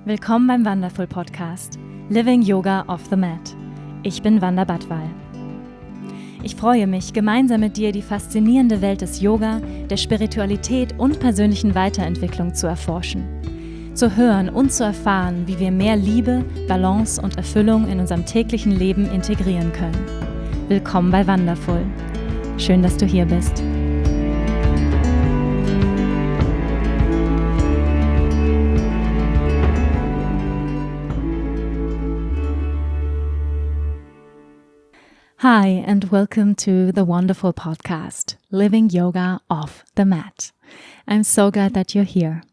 Willkommen beim Wonderful Podcast Living Yoga off the Mat. Ich bin Wanda Badwal. Ich freue mich, gemeinsam mit dir die faszinierende Welt des Yoga, der Spiritualität und persönlichen Weiterentwicklung zu erforschen. Zu hören und zu erfahren, wie wir mehr Liebe, Balance und Erfüllung in unserem täglichen Leben integrieren können. Willkommen bei Wonderful. Schön, dass du hier bist. Hi, and welcome to the wonderful podcast, Living Yoga Off the Mat. I'm so glad that you're here.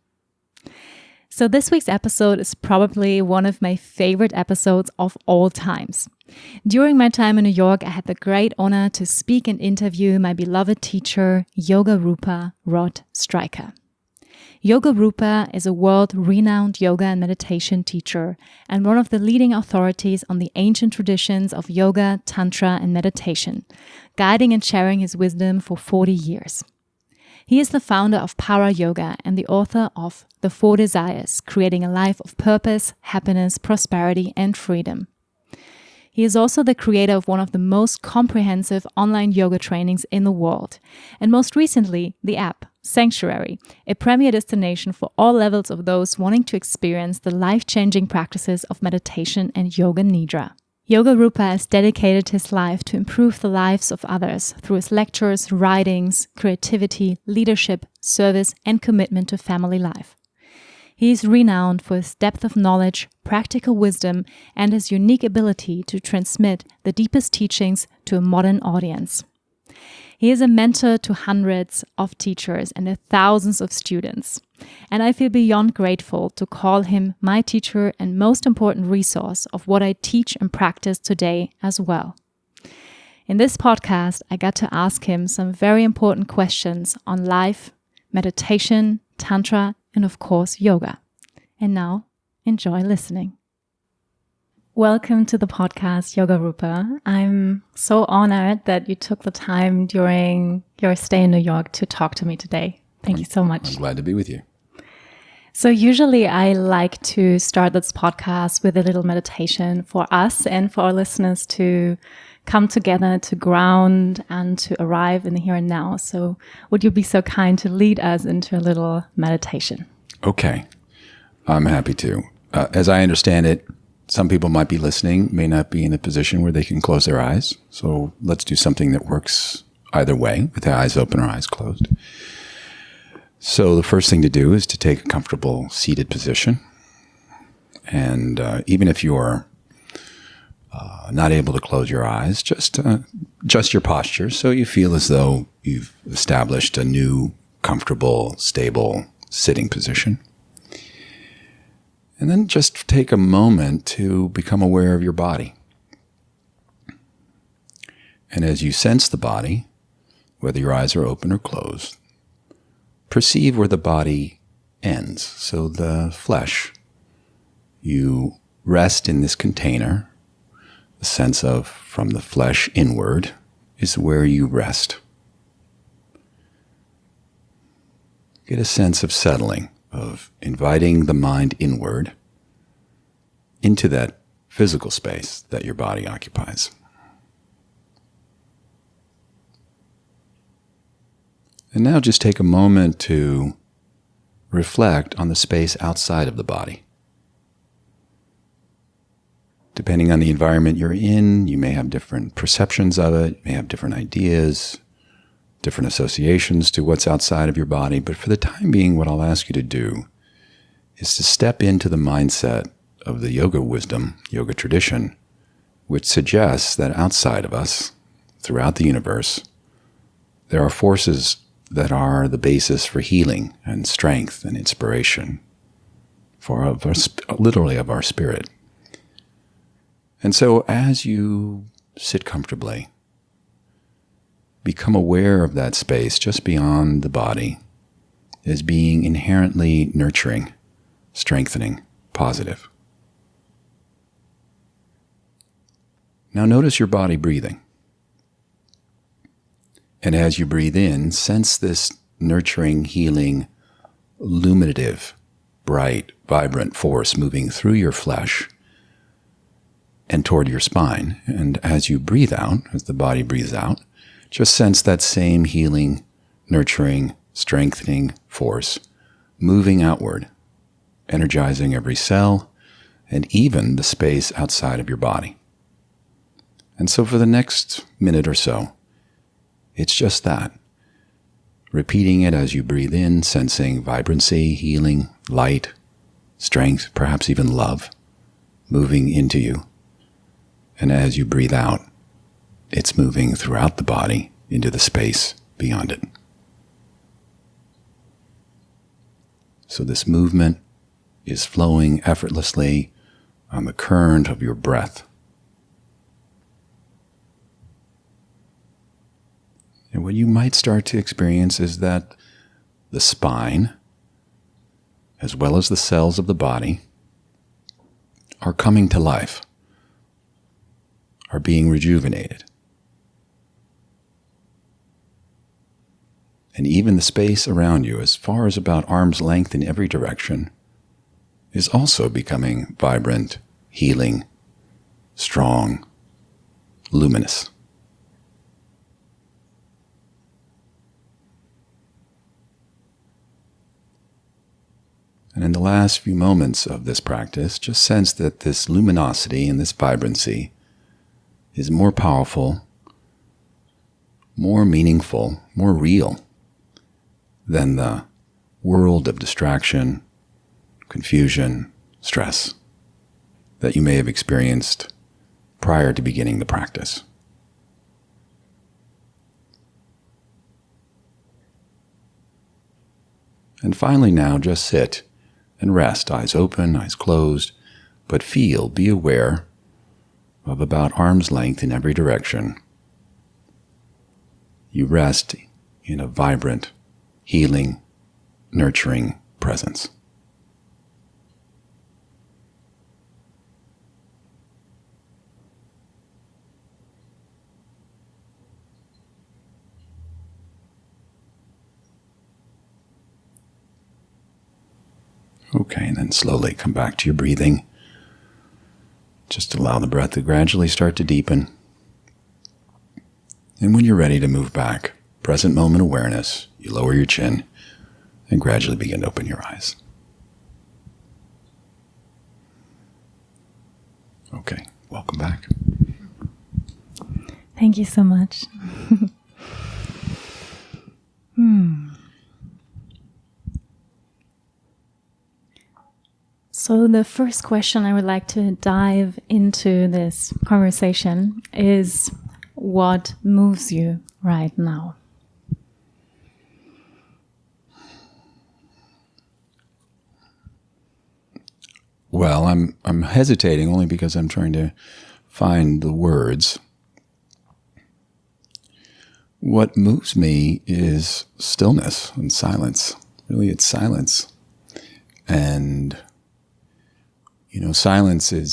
So this week's episode is probably one of my favorite episodes of all times. During my time in New York, I had the great honor to speak and interview my beloved teacher, Yoga Rupa Rod Stryker. Yoga Rupa is a world-renowned yoga and meditation teacher and one of the leading authorities on the ancient traditions of yoga, tantra, and meditation, guiding and sharing his wisdom for 40 years. He is the founder of Para Yoga and the author of The Four Desires, Creating a Life of Purpose, Happiness, Prosperity, and Freedom. He is also the creator of one of the most comprehensive online yoga trainings in the world, and most recently, the app Sanctuary, a premier destination for all levels of those wanting to experience the life-changing practices of meditation and yoga nidra. Yoga Rupa has dedicated his life to improve the lives of others through his lectures, writings, creativity, leadership, service, and commitment to family life. He is renowned for his depth of knowledge, practical wisdom, and his unique ability to transmit the deepest teachings to a modern audience. He is a mentor to hundreds of teachers and thousands of students, and I feel beyond grateful to call him my teacher and most important resource of what I teach and practice today as well. In this podcast, I got to ask him some very important questions on life, meditation, tantra, and of course, yoga. And now, enjoy listening. Welcome to the podcast, Yoga Rupa. I'm so honored that you took the time during your stay in New York to talk to me today. Thank you so much. I'm glad to be with you. So usually I like to start this podcast with a little meditation for us and for our listeners to come together, to ground and to arrive in the here and now. So would you be so kind to lead us into a little meditation? Okay, I'm happy to. As I understand it, some people might be listening, may not be in a position where they can close their eyes. So let's do something that works either way, with the eyes open or eyes closed. So the first thing to do is to take a comfortable seated position. And even if you're not able to close your eyes, just adjust your posture so you feel as though you've established a new, comfortable, stable sitting position. And then just take a moment to become aware of your body. And as you sense the body, whether your eyes are open or closed, perceive where the body ends. So the flesh, you rest in this container. The sense of from the flesh inward is where you rest. Get a sense of settling, of inviting the mind inward into that physical space that your body occupies. And now just take a moment to reflect on the space outside of the body. Depending on the environment you're in, you may have different perceptions of it, you may have different ideas, different associations to what's outside of your body. But for the time being, what I'll ask you to do is to step into the mindset of the yoga wisdom, yoga tradition, which suggests that outside of us, throughout the universe, there are forces that are the basis for healing and strength and inspiration, literally of our spirit. And so as you sit comfortably, become aware of that space just beyond the body as being inherently nurturing, strengthening, positive. Now notice your body breathing. And as you breathe in, sense this nurturing, healing, illuminative bright, vibrant force moving through your flesh and toward your spine. And as you breathe out, as the body breathes out, just sense that same healing, nurturing, strengthening force moving outward, energizing every cell and even the space outside of your body. And so for the next minute or so, it's just that. Repeating it as you breathe in, sensing vibrancy, healing, light, strength, perhaps even love, moving into you. And as you breathe out, it's moving throughout the body into the space beyond it. So this movement is flowing effortlessly on the current of your breath. And what you might start to experience is that the spine, as well as the cells of the body, are coming to life, are being rejuvenated. And even the space around you, as far as about arm's length in every direction, is also becoming vibrant, healing, strong, luminous. And in the last few moments of this practice, just sense that this luminosity and this vibrancy is more powerful, more meaningful, more real than the world of distraction, confusion, stress that you may have experienced prior to beginning the practice. And finally now, just sit and rest, eyes open, eyes closed, but be aware of about arm's length in every direction. You rest in a vibrant, healing, nurturing presence. Okay, and then slowly come back to your breathing. Just allow the breath to gradually start to deepen. And when you're ready to move back, present moment awareness, you lower your chin and gradually begin to open your eyes. Okay, welcome back. Thank you so much. So the first question I would like to dive into this conversation is, what moves you right now? Well, I'm hesitating only because I'm trying to find the words. What moves me is stillness and silence. Really, it's silence. And silence is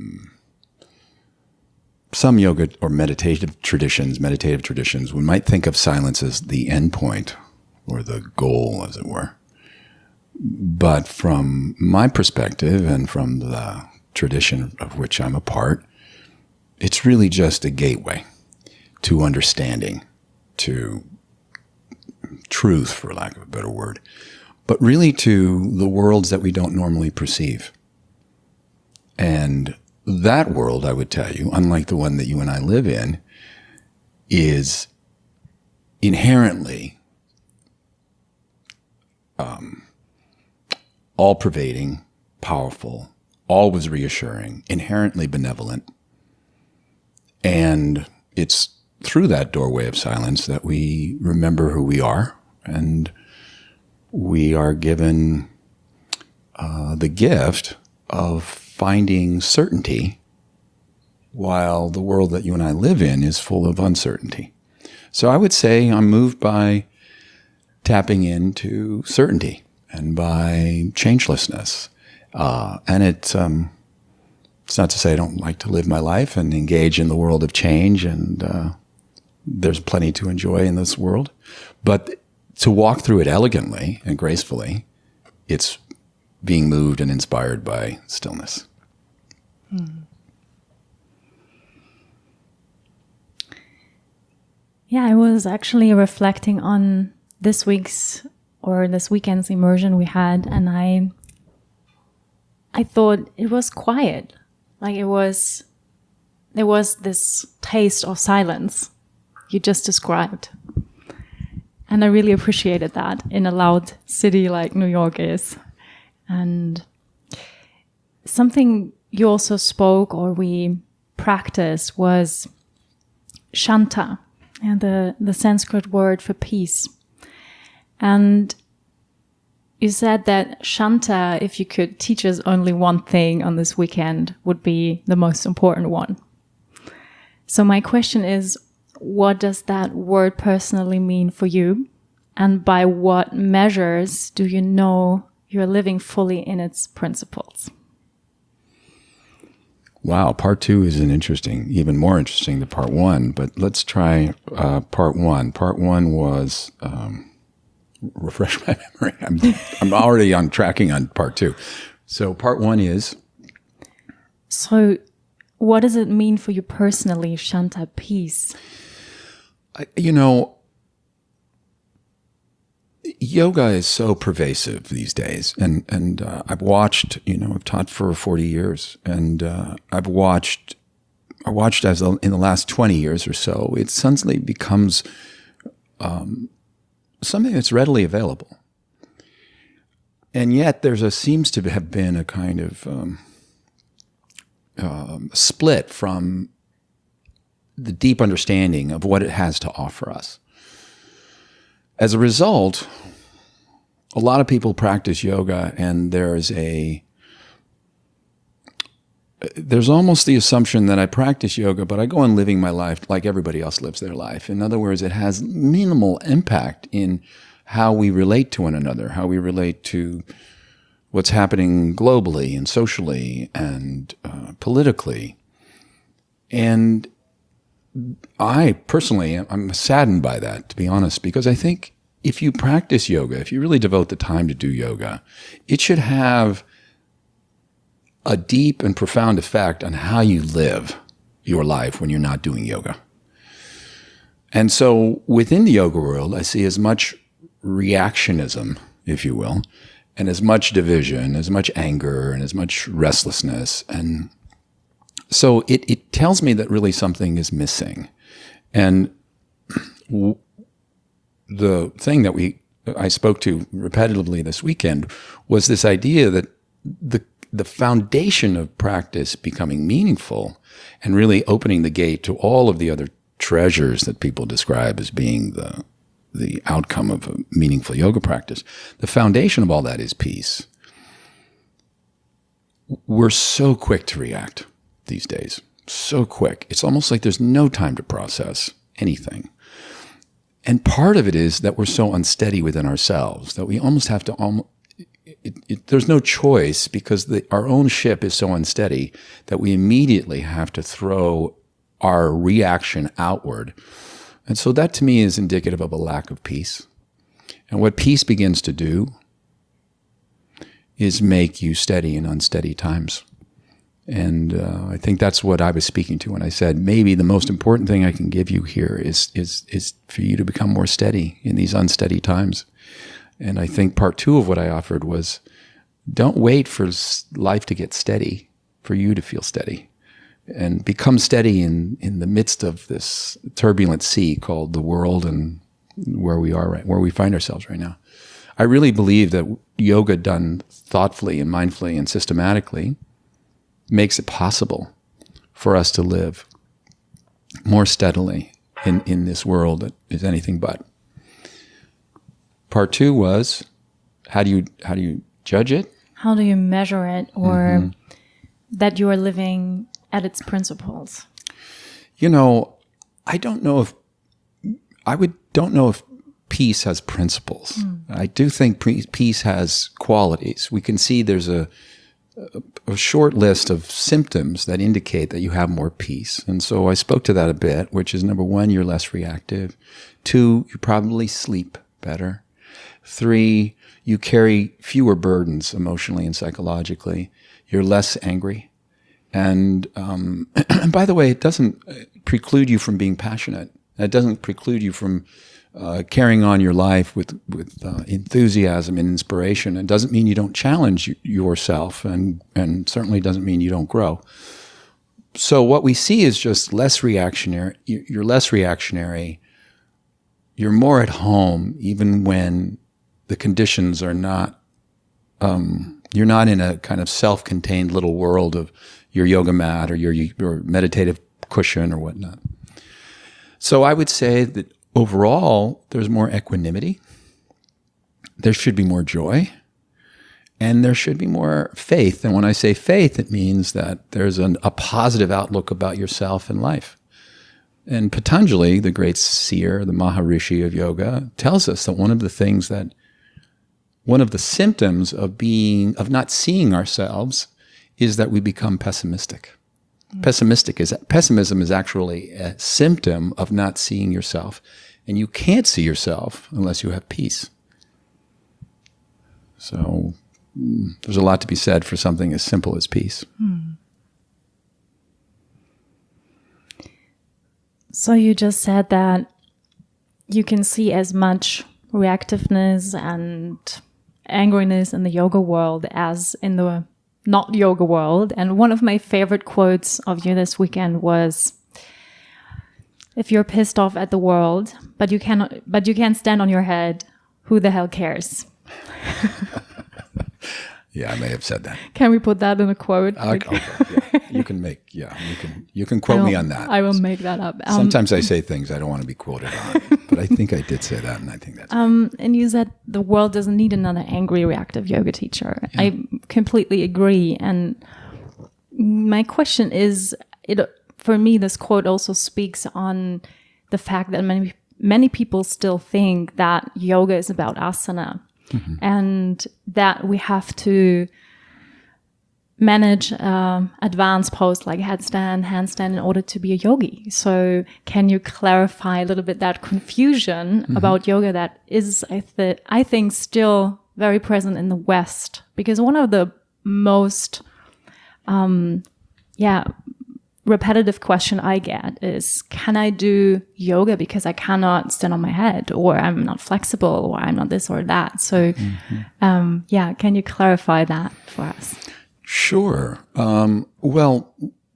some yoga or meditative traditions, we might think of silence as the end point or the goal, as it were. But from my perspective and from the tradition of which I'm a part, it's really just a gateway to understanding, to truth, for lack of a better word, but really to the worlds that we don't normally perceive. And that world, I would tell you, unlike the one that you and I live in, is inherently all-pervading, powerful, always reassuring, inherently benevolent. And it's through that doorway of silence that we remember who we are, and we are given the gift of finding certainty while the world that you and I live in is full of uncertainty. So I would say I'm moved by tapping into certainty and by changelessness. And it's not to say I don't like to live my life and engage in the world of change, and there's plenty to enjoy in this world. But to walk through it elegantly and gracefully, it's being moved and inspired by stillness. Yeah, I was actually reflecting on this weekend's immersion we had, and I thought it was quiet. Like there was this taste of silence you just described. And I really appreciated that in a loud city like New York is. And something you also spoke or we practiced was Shanta, and the Sanskrit word for peace. And you said that Shanta, if you could teach us only one thing on this weekend, would be the most important one. So my question is, what does that word personally mean for you? And by what measures do you know you're living fully in its principles? Wow, part 2 is even more interesting than part 1, but let's try part 1. Part 1 was, refresh my memory, I'm already on tracking on part 2. So part 1 is? So what does it mean for you personally, Shanta, peace? Yoga is so pervasive these days, and I've watched. I've taught for 40 years, and I've watched as in the last 20 years or so, it suddenly becomes something that's readily available, and yet seems to have been a kind of split from the deep understanding of what it has to offer us. As a result, a lot of people practice yoga, and there's almost the assumption that I practice yoga, but I go on living my life like everybody else lives their life. In other words, it has minimal impact in how we relate to one another, how we relate to what's happening globally and socially and politically. And I personally, I'm saddened by that, to be honest, because I think if you practice yoga, if you really devote the time to do yoga, it should have a deep and profound effect on how you live your life when you're not doing yoga. And so within the yoga world, I see as much reactionism, if you will, and as much division, as much anger, and as much restlessness. And so it tells me that really something is missing. And the thing that I spoke to repetitively this weekend was this idea that the foundation of practice becoming meaningful and really opening the gate to all of the other treasures that people describe as being the outcome of a meaningful yoga practice. The foundation of all that is peace. We're so quick to react these days. So quick. It's almost like there's no time to process anything. And part of it is that we're so unsteady within ourselves that we almost have to there's no choice, because our own ship is so unsteady that we immediately have to throw our reaction outward. And so that to me is indicative of a lack of peace. And what peace begins to do is make you steady in unsteady times. And I think that's what I was speaking to when I said maybe the most important thing I can give you here is for you to become more steady in these unsteady times. And I think part 2 of what I offered was, don't wait for life to get steady for you to feel steady, and become steady in the midst of this turbulent sea called the world and where we find ourselves right now. I really believe that yoga done thoughtfully and mindfully and systematically makes it possible for us to live more steadily in this world that is anything but. Part 2 was, how do you judge it? How do you measure it, or that you are living at its principles? I don't know if peace has principles. I do think peace has qualities. We can see there's a short list of symptoms that indicate that you have more peace. And so I spoke to that a bit, which is, number 1, you're less reactive. 2, you probably sleep better. 3, you carry fewer burdens emotionally and psychologically. You're less angry. And by the way, it doesn't preclude you from being passionate. It doesn't preclude you from carrying on your life with enthusiasm and inspiration. It doesn't mean you don't challenge yourself, and certainly doesn't mean you don't grow. So what we see is just less reactionary. You're less reactionary. You're more at home, even when the conditions are not, you're not in a kind of self-contained little world of your yoga mat or your meditative cushion or whatnot. So I would say that overall, there's more equanimity. There should be more joy. And there should be more faith. And when I say faith, it means that there's a positive outlook about yourself and life. And Patanjali, the great seer, the Maharishi of yoga, tells us that one of the symptoms of not seeing ourselves is that we become pessimistic. Pessimism is actually a symptom of not seeing yourself. And you can't see yourself unless you have peace. So there's a lot to be said for something as simple as peace. So you just said that you can see as much reactiveness and angriness in the yoga world as in the not yoga world. And one of my favorite quotes of you this weekend was, if you're pissed off at the world, but you can't stand on your head, who the hell cares? Yeah, I may have said that. Can we put that in a quote? Okay, yeah. You can quote me on that. I will make that up. Sometimes I say things I don't want to be quoted on, but I think I did say that, and I think that's and you said the world doesn't need another angry, reactive yoga teacher. Yeah. I completely agree. And my question is, for me, this quote also speaks on the fact that many people still think that yoga is about asana. Mm-hmm. And that we have to manage advanced pose like headstand, handstand in order to be a yogi. So can you clarify a little bit that confusion about yoga that is, I think, still very present in the West? Because one of the most repetitive question I get is, can I do yoga because I cannot stand on my head, or I'm not flexible, or I'm not this or that? So, can you clarify that for us? Sure. Well,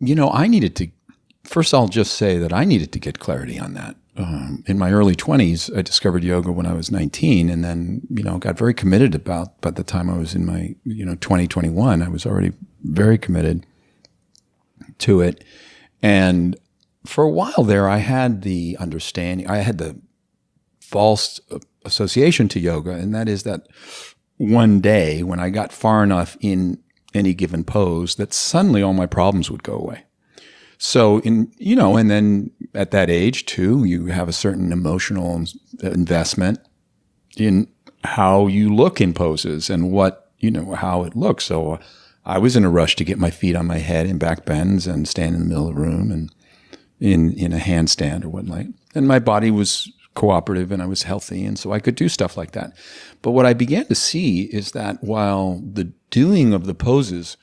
first I'll just say that I needed to get clarity on that. In my early 20s, I discovered yoga when I was 19, and then, got very committed by the time I was in my, 21, I was already very committed to it. And for a while there, I had the understanding, I had the false association to yoga, and that is that one day when I got far enough in any given pose that suddenly all my problems would go away. So and then at that age too, you have a certain emotional investment in how you look in poses and how it looks. So I was in a rush to get my feet on my head in back bends and stand in the middle of the room and in a handstand or whatnot. And my body was cooperative and I was healthy, and so I could do stuff like that. But what I began to see is that while the doing of the poses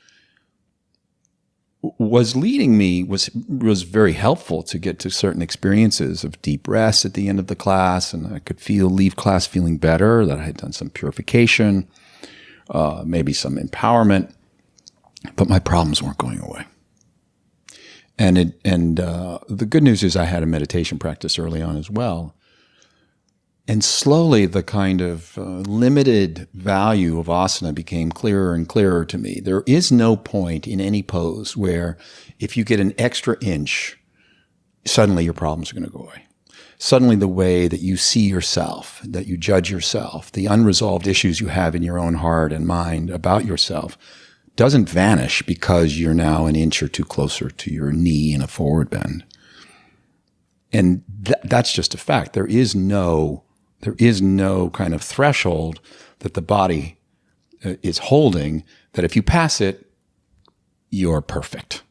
was leading me, was very helpful to get to certain experiences of deep rest at the end of the class, and I could leave class feeling better, that I had done some purification, maybe some empowerment. But my problems weren't going away. And the good news is I had a meditation practice early on as well. And slowly the kind of limited value of asana became clearer and clearer to me. There is no point in any pose where if you get an extra inch, suddenly your problems are going to go away. Suddenly the way that you see yourself, that you judge yourself, the unresolved issues you have in your own heart and mind about yourself doesn't vanish because you're now an inch or two closer to your knee in a forward bend. And that's just a fact. There is no kind of threshold that the body is holding that if you pass it, you're perfect.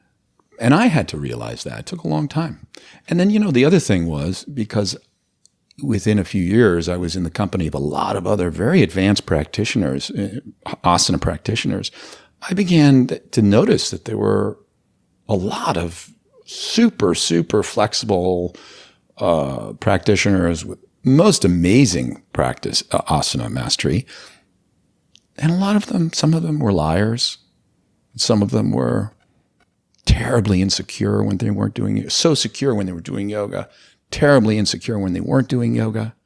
And I had to realize that. It took a long time. And then, the other thing was, because within a few years, I was in the company of a lot of other very advanced practitioners, asana practitioners. I began to notice that there were a lot of super, super flexible practitioners with most amazing practice, asana mastery. And a lot of them, some of them were liars. Some of them were terribly insecure when they weren't doing it, so secure when they were doing yoga, terribly insecure when they weren't doing yoga.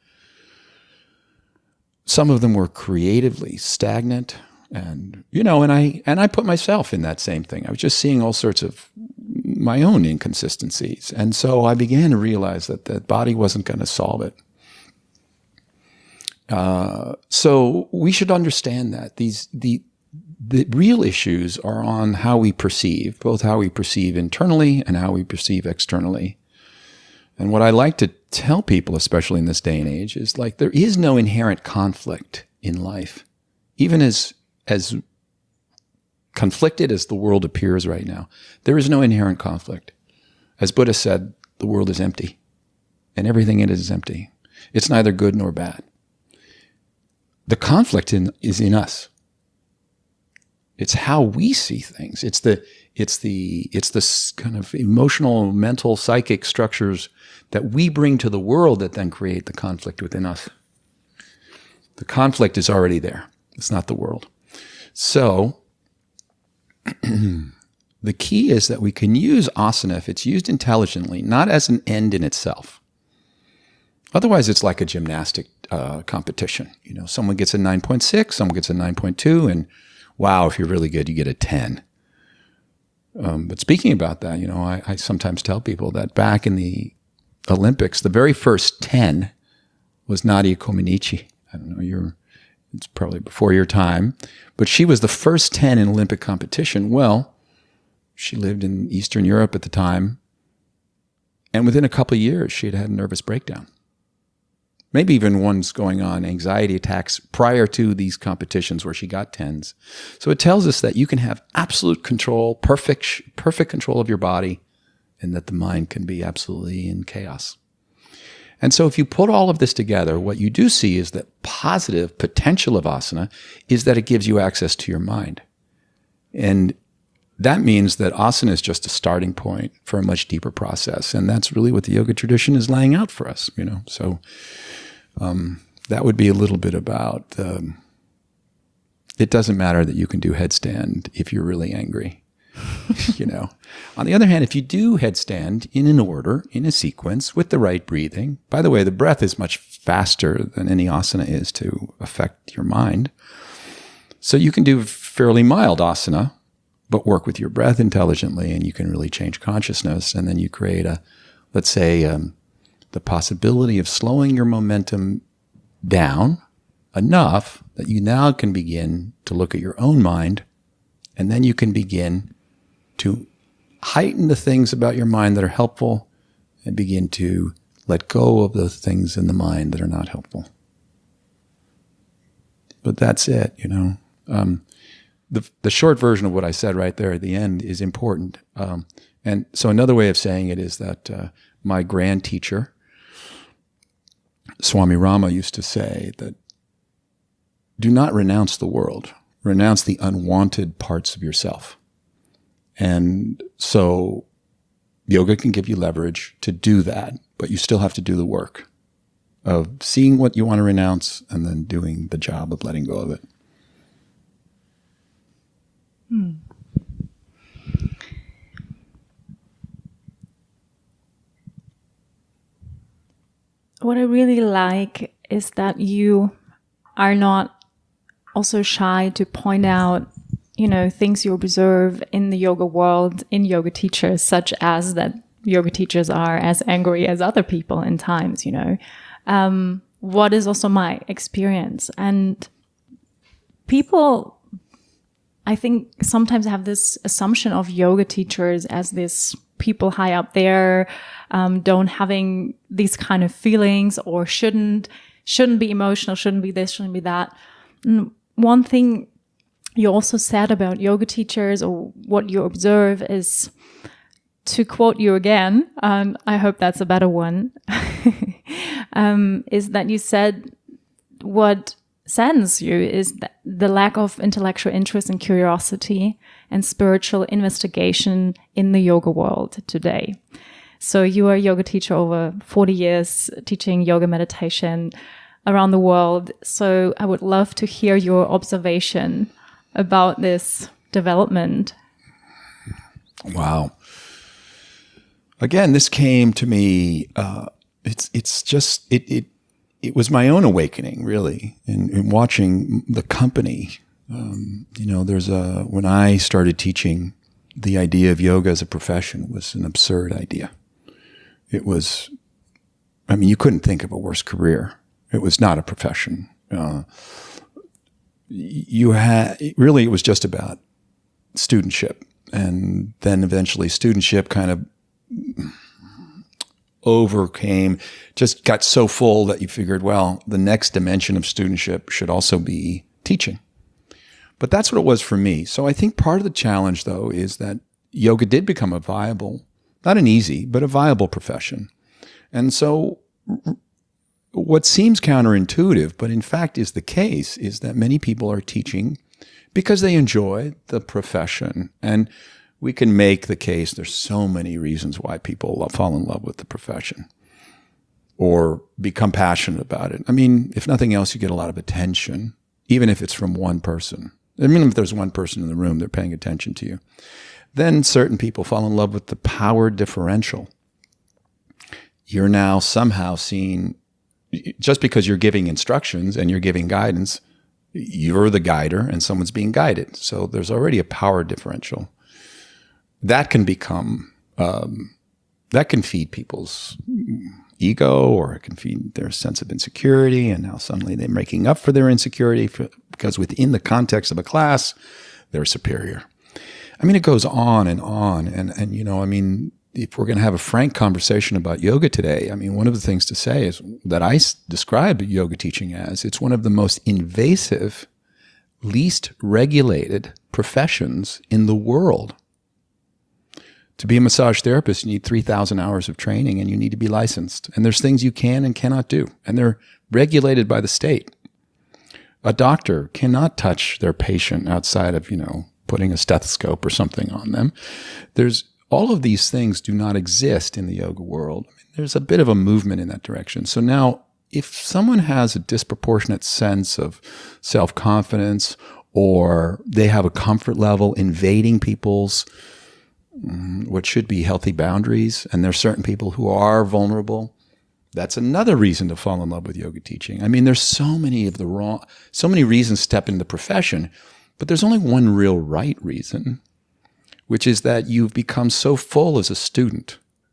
Some of them were creatively stagnant. And, and I put myself in that same thing. I was just seeing all sorts of my own inconsistencies. And so I began to realize that the body wasn't going to solve it. So we should understand that the real issues are on how we perceive, both how we perceive internally and how we perceive externally. And what I like to tell people, especially in this day and age, is like there is no inherent conflict in life. Even as conflicted as the world appears right now, there is no inherent conflict. As Buddha said, the world is empty, and everything in it is empty. It's neither good nor bad. The conflict is in us. It's how we see things. It's the kind of emotional, mental, psychic structures that we bring to the world that then create the conflict within us. The conflict is already there. It's not the world. So the key is that we can use asana if it's used intelligently, not as an end in itself. Otherwise, it's like a gymnastic competition. Someone gets a 9.6, someone gets a 9.2, and wow, if you're really good, you get a 10. But speaking about that, I sometimes tell people that back in the Olympics, the very first 10 was Nadia Comaneci. I don't know, it's probably before your time, but she was the first 10 in Olympic competition. Well, she lived in Eastern Europe at the time, and within a couple of years, she had had a nervous breakdown. Maybe even ones going on, anxiety attacks prior to these competitions where she got 10s. So it tells us that you can have absolute control, perfect control of your body, and that the mind can be absolutely in chaos. And so if you put all of this together, what you do see is that positive potential of asana is that it gives you access to your mind. And that means that asana is just a starting point for a much deeper process. And that's really what the yoga tradition is laying out for us, So that would be a little bit about, it doesn't matter that you can do headstand if you're really angry. On the other hand, if you do headstand in an order, in a sequence, with the right breathing, by the way, the breath is much faster than any asana is to affect your mind. So you can do fairly mild asana, but work with your breath intelligently, and you can really change consciousness. And then you create let's say, the possibility of slowing your momentum down enough that you now can begin to look at your own mind, and then you can begin to heighten the things about your mind that are helpful and begin to let go of the things in the mind that are not helpful. But that's it, The short version of what I said right there at the end is important. And so another way of saying it is that my grand teacher, Swami Rama, used to say that do not renounce the world, renounce the unwanted parts of yourself. And so yoga can give you leverage to do that, but you still have to do the work of seeing what you want to renounce and then doing the job of letting go of it. What I really like is that you are not also shy to point out, things you observe in the yoga world, in yoga teachers, such as that yoga teachers are as angry as other people in times, what is also my experience. And people, I think, sometimes have this assumption of yoga teachers as this people high up there, don't having these kind of feelings, or shouldn't be emotional, shouldn't be this, shouldn't be that. And one thing you also said about yoga teachers, or what you observe, is, to quote you again, I hope that's a better one, is that you said what saddens you is the lack of intellectual interest and curiosity and spiritual investigation in the yoga world today. So you are a yoga teacher over 40 years, teaching yoga meditation around the world. So I would love to hear your observation about this development. Wow. Again, this came to me, it was my own awakening, really, in watching the company. When I started teaching, the idea of yoga as a profession was an absurd idea. It was, you couldn't think of a worse career. It was not a profession. It was just about studentship. And then eventually studentship kind of just got so full that you figured, well, the next dimension of studentship should also be teaching. But that's what it was for me. So I think part of the challenge, though, is that yoga did become a viable, not an easy, but a viable profession. And so what seems counterintuitive, but in fact is the case, is that many people are teaching because they enjoy the profession. And we can make the case there's so many reasons why people fall in love with the profession or become passionate about it. If nothing else, you get a lot of attention, even if it's from one person. If there's one person in the room, they're paying attention to you. Then certain people fall in love with the power differential. You're now somehow seen, just because you're giving instructions and you're giving guidance, you're the guider and someone's being guided. So there's already a power differential. That can become, that can feed people's ego, or it can feed their sense of insecurity. And now suddenly they're making up for their insecurity because within the context of a class, they're superior. It goes on and on. And if we're going to have a frank conversation about yoga today, one of the things to say is that I describe yoga teaching as it's one of the most invasive, least regulated professions in the world. To be a massage therapist, you need 3,000 hours of training and you need to be licensed. And there's things you can and cannot do. And they're regulated by the state. A doctor cannot touch their patient outside of, putting a stethoscope or something on them. All of these things do not exist in the yoga world. There's a bit of a movement in that direction. So now, if someone has a disproportionate sense of self-confidence, or they have a comfort level invading people's what should be healthy boundaries, and there's certain people who are vulnerable, that's another reason to fall in love with yoga teaching. There's so many reasons to step into the profession, but there's only one real right reason, which is that you've become so full as a student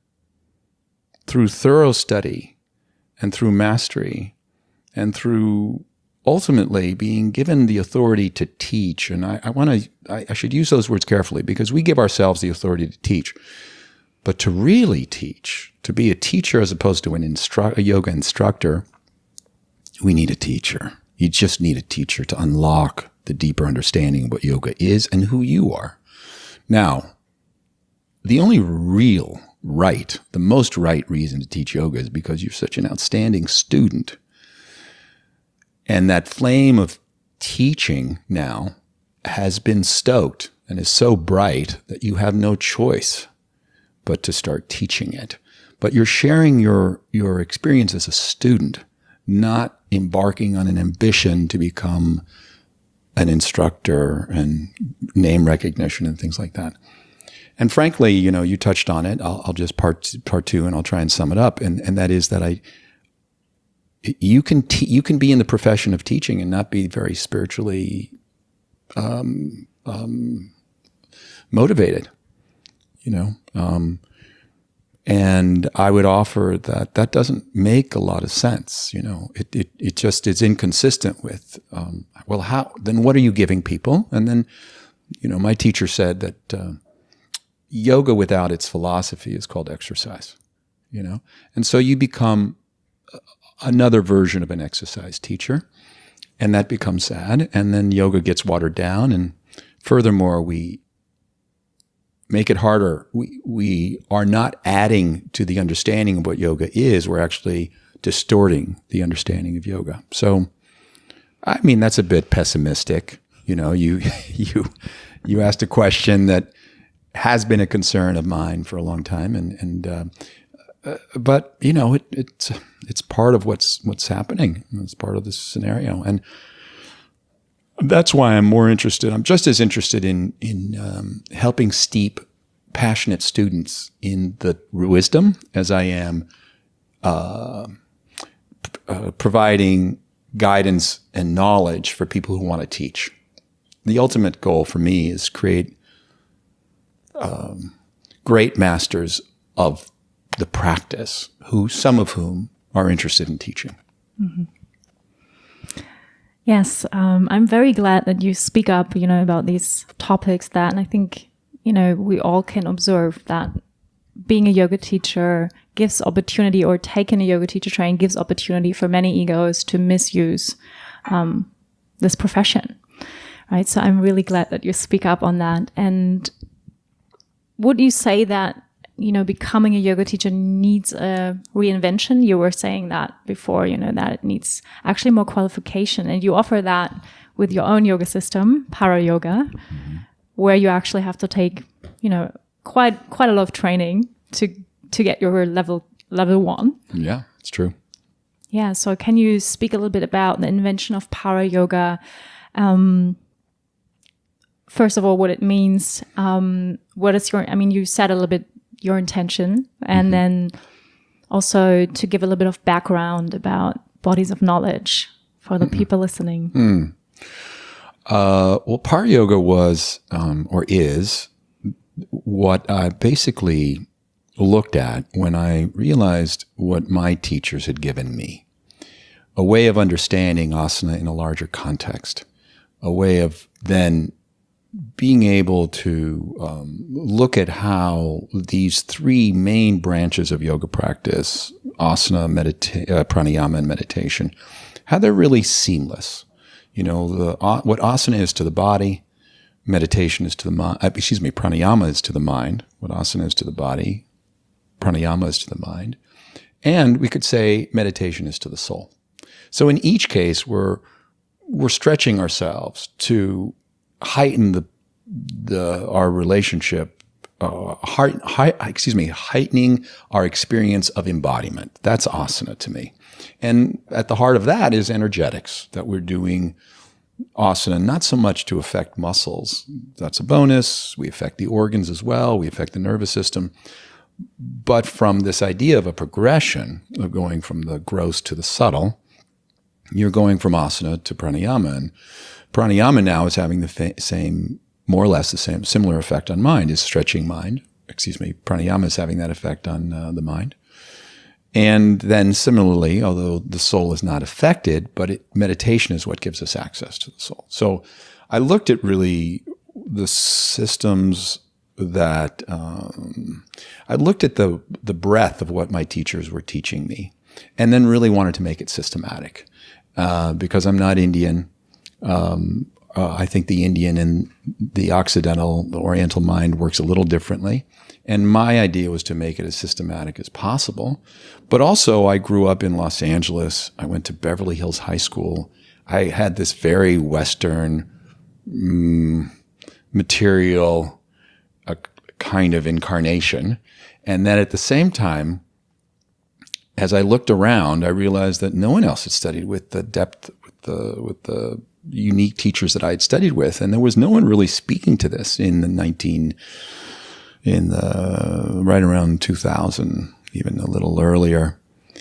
through thorough study and through mastery and through ultimately being given the authority to teach. And I should use those words carefully, because we give ourselves the authority to teach. But to really teach, to be a teacher as opposed to a yoga instructor, we need a teacher. You just need a teacher to unlock the deeper understanding of what yoga is and who you are. Now, the only real right, the most right reason to teach yoga is because you're such an outstanding student. And that flame of teaching now has been stoked and is so bright that you have no choice but to start teaching it. But you're sharing your experience as a student, not embarking on an ambition to become an instructor and name recognition and things like that. And frankly, you touched on it. I'll just part two, and I'll try and sum it up. And that is that you can be in the profession of teaching and not be very spiritually motivated, and I would offer that doesn't make a lot of sense. It just is inconsistent with, then what are you giving people? And then, my teacher said that yoga without its philosophy is called exercise, and so you become another version of an exercise teacher, and that becomes sad. And then yoga gets watered down. And furthermore, we make it harder. We are not adding to the understanding of what yoga is. We're actually distorting the understanding of yoga. So, I mean, that's a bit pessimistic. You asked a question that has been a concern of mine for a long time, but it's part of what's happening. It's part of this scenario, and that's why I'm more interested. I'm just as interested in helping steep passionate students in the wisdom as I am providing guidance and knowledge for people who want to teach. The ultimate goal for me is create great masters of the practice, some of whom are interested in teaching. Mm-hmm. Yes, I'm very glad that you speak up, about these topics and I think, we all can observe that being a yoga teacher gives opportunity, or taking a yoga teacher training gives opportunity for many egos to misuse this profession, right? So I'm really glad that you speak up on that. And would you say that, becoming a yoga teacher needs a reinvention? You were saying that before, that it needs actually more qualification. And you offer that with your own yoga system, Para Yoga, where you actually have to take, quite a lot of training to get your level 1. Yeah, it's true. Yeah. So can you speak a little bit about the invention of Para Yoga? First of all, what it means, what is you said a little bit your intention, and then also to give a little bit of background about bodies of knowledge for the people listening. Well, Para Yoga was, or is, what I basically looked at when I realized what my teachers had given me. A way of understanding asana in a larger context. A way of then being able to look at how these 3 main branches of yoga practice, asana, pranayama, and meditation, how they're really seamless. What asana is to the body, meditation is to the mind. Pranayama is to the mind. What asana is to the body, pranayama is to the mind. And we could say meditation is to the soul. So in each case, we're stretching ourselves to heighten our relationship, heightening our experience of embodiment. That's asana to me. And at the heart of that is energetics, that we're doing asana not so much to affect muscles. That's a bonus. We affect the organs as well. We affect the nervous system. But from this idea of a progression of going from the gross to the subtle, you're going from asana to pranayama. And pranayama now is having the same, more or less the same, similar effect on mind, is stretching mind. Pranayama is having that effect on the mind. And then similarly, although the soul is not affected, but meditation is what gives us access to the soul. So I looked at really the systems that, I looked at the breadth of what my teachers were teaching me, and then really wanted to make it systematic. Because I'm not Indian, I think the Indian and the Oriental mind works a little differently. And my idea was to make it as systematic as possible. But also, I grew up in Los Angeles. I went to Beverly Hills High School. I had this very Western material kind of incarnation. And then at the same time, as I looked around, I realized that no one else had studied with the depth, with the unique teachers that I had studied with, and there was no one really speaking to this right around 2000, even a little earlier,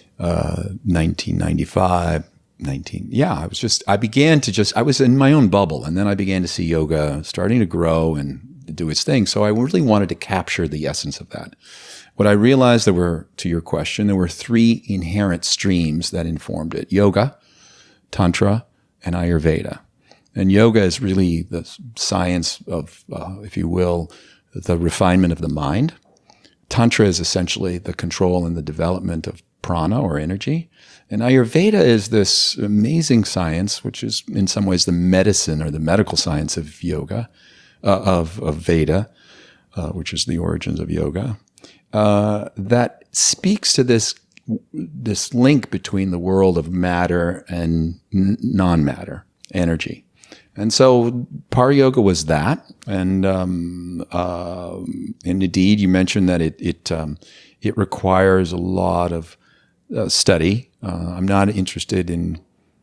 1995, I was in my own bubble, and then I began to see yoga starting to grow and do its thing. So I really wanted to capture the essence of that. What I realized to your question, there were 3 inherent streams that informed it: yoga, tantra, and Ayurveda. And yoga is really the science of, if you will, the refinement of the mind. Tantra is essentially the control and the development of prana, or energy. And Ayurveda is this amazing science, which is in some ways the medicine or the medical science of yoga, of Veda, which is the origins of yoga, that speaks to this this link between the world of matter and non-matter energy. And so Pari Yoga was that. And indeed, you mentioned that it requires a lot of study. I'm not interested in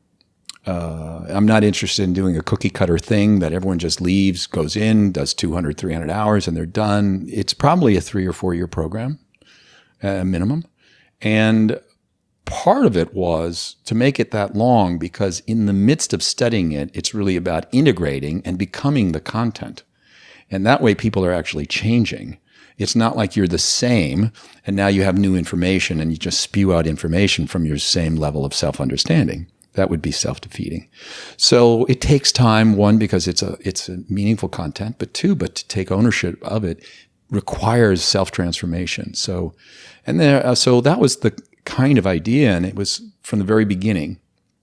doing a cookie cutter thing that everyone just leaves, goes in, does 200, 300 hours, and they're done. It's probably a 3 or 4 year program, minimum. And part of it was to make it that long because in the midst of studying it, it's really about integrating and becoming the content. And that way people are actually changing. It's not like you're the same and now you have new information and you just spew out information from your same level of self-understanding. That would be self-defeating. So it takes time, one, because it's a meaningful content, but two, to take ownership of it requires self-transformation. So that was the kind of idea, and it was from the very beginning,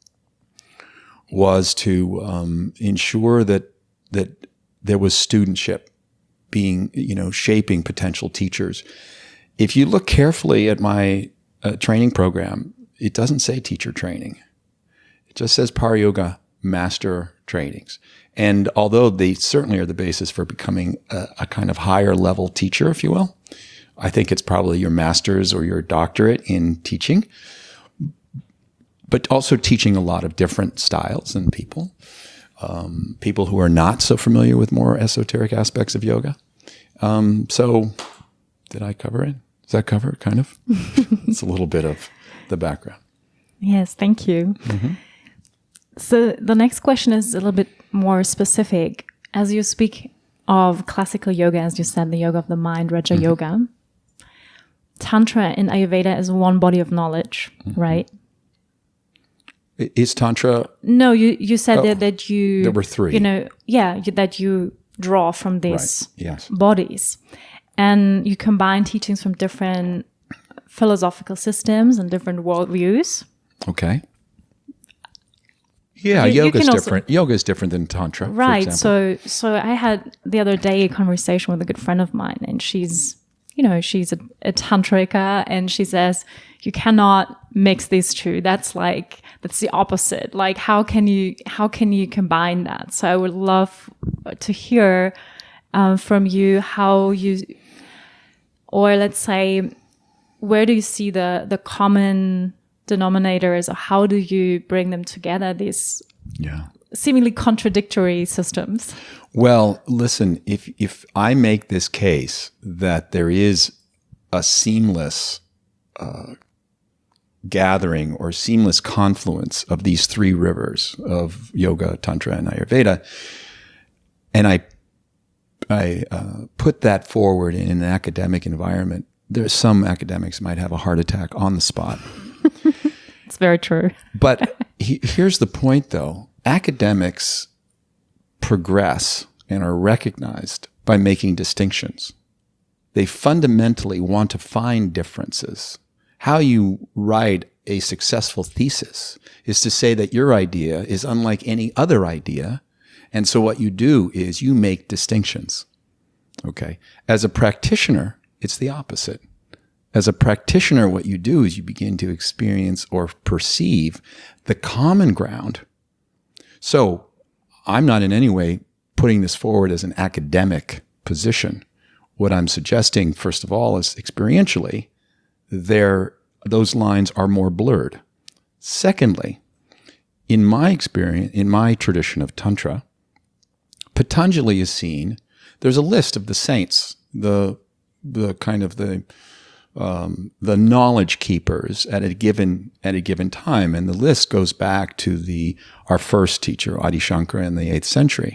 was to ensure that there was studentship being, shaping potential teachers. If you look carefully at my training program, it doesn't say teacher training. It just says Pari Yoga Master Trainings. And although they certainly are the basis for becoming a kind of higher level teacher, if you will, I think it's probably your master's or your doctorate in teaching, but also teaching a lot of different styles and people who are not so familiar with more esoteric aspects of yoga. So did I cover it? Does that cover it, kind of? It's a little bit of the background. Yes, thank you. Mm-hmm. So the next question is a little bit more specific. As you speak of classical yoga, as you said, the yoga of the mind, Raja mm-hmm. Yoga, Tantra in Ayurveda is one body of knowledge, mm-hmm. right? Is Tantra? No, you said that you... There were 3. That you draw from these right. Yes. bodies. And you combine teachings from different philosophical systems and different worldviews. Okay. Yeah, yoga is different. Yoga is different than Tantra, right. For example. So I had the other day a conversation with a good friend of mine, and she's a tantrika, and she says you cannot mix these two. That's the opposite. Like how can you combine that? So I would love to hear from you how you, or let's say, where do you see the common denominators, or how do you bring them together, these seemingly contradictory systems? Well, listen, if I make this case that there is a seamless gathering or seamless confluence of these 3 rivers of yoga, tantra, and Ayurveda, and I put that forward in an academic environment, there's some academics might have a heart attack on the spot. It's very true. But here's the point, though. Academics progress and are recognized by making distinctions. They fundamentally want to find differences. How you write a successful thesis is to say that your idea is unlike any other idea. And so what you do is you make distinctions. Okay. As a practitioner, it's the opposite. As a practitioner, what you do is you begin to experience or perceive the common ground. So I'm not in any way putting this forward as an academic position. What I'm suggesting, first of all, is experientially, those lines are more blurred. Secondly, in my experience, in my tradition of Tantra, Patanjali is seen, there's a list of the saints, the knowledge keepers at a given time, and the list goes back to our first teacher, Adi Shankara, in the 8th century.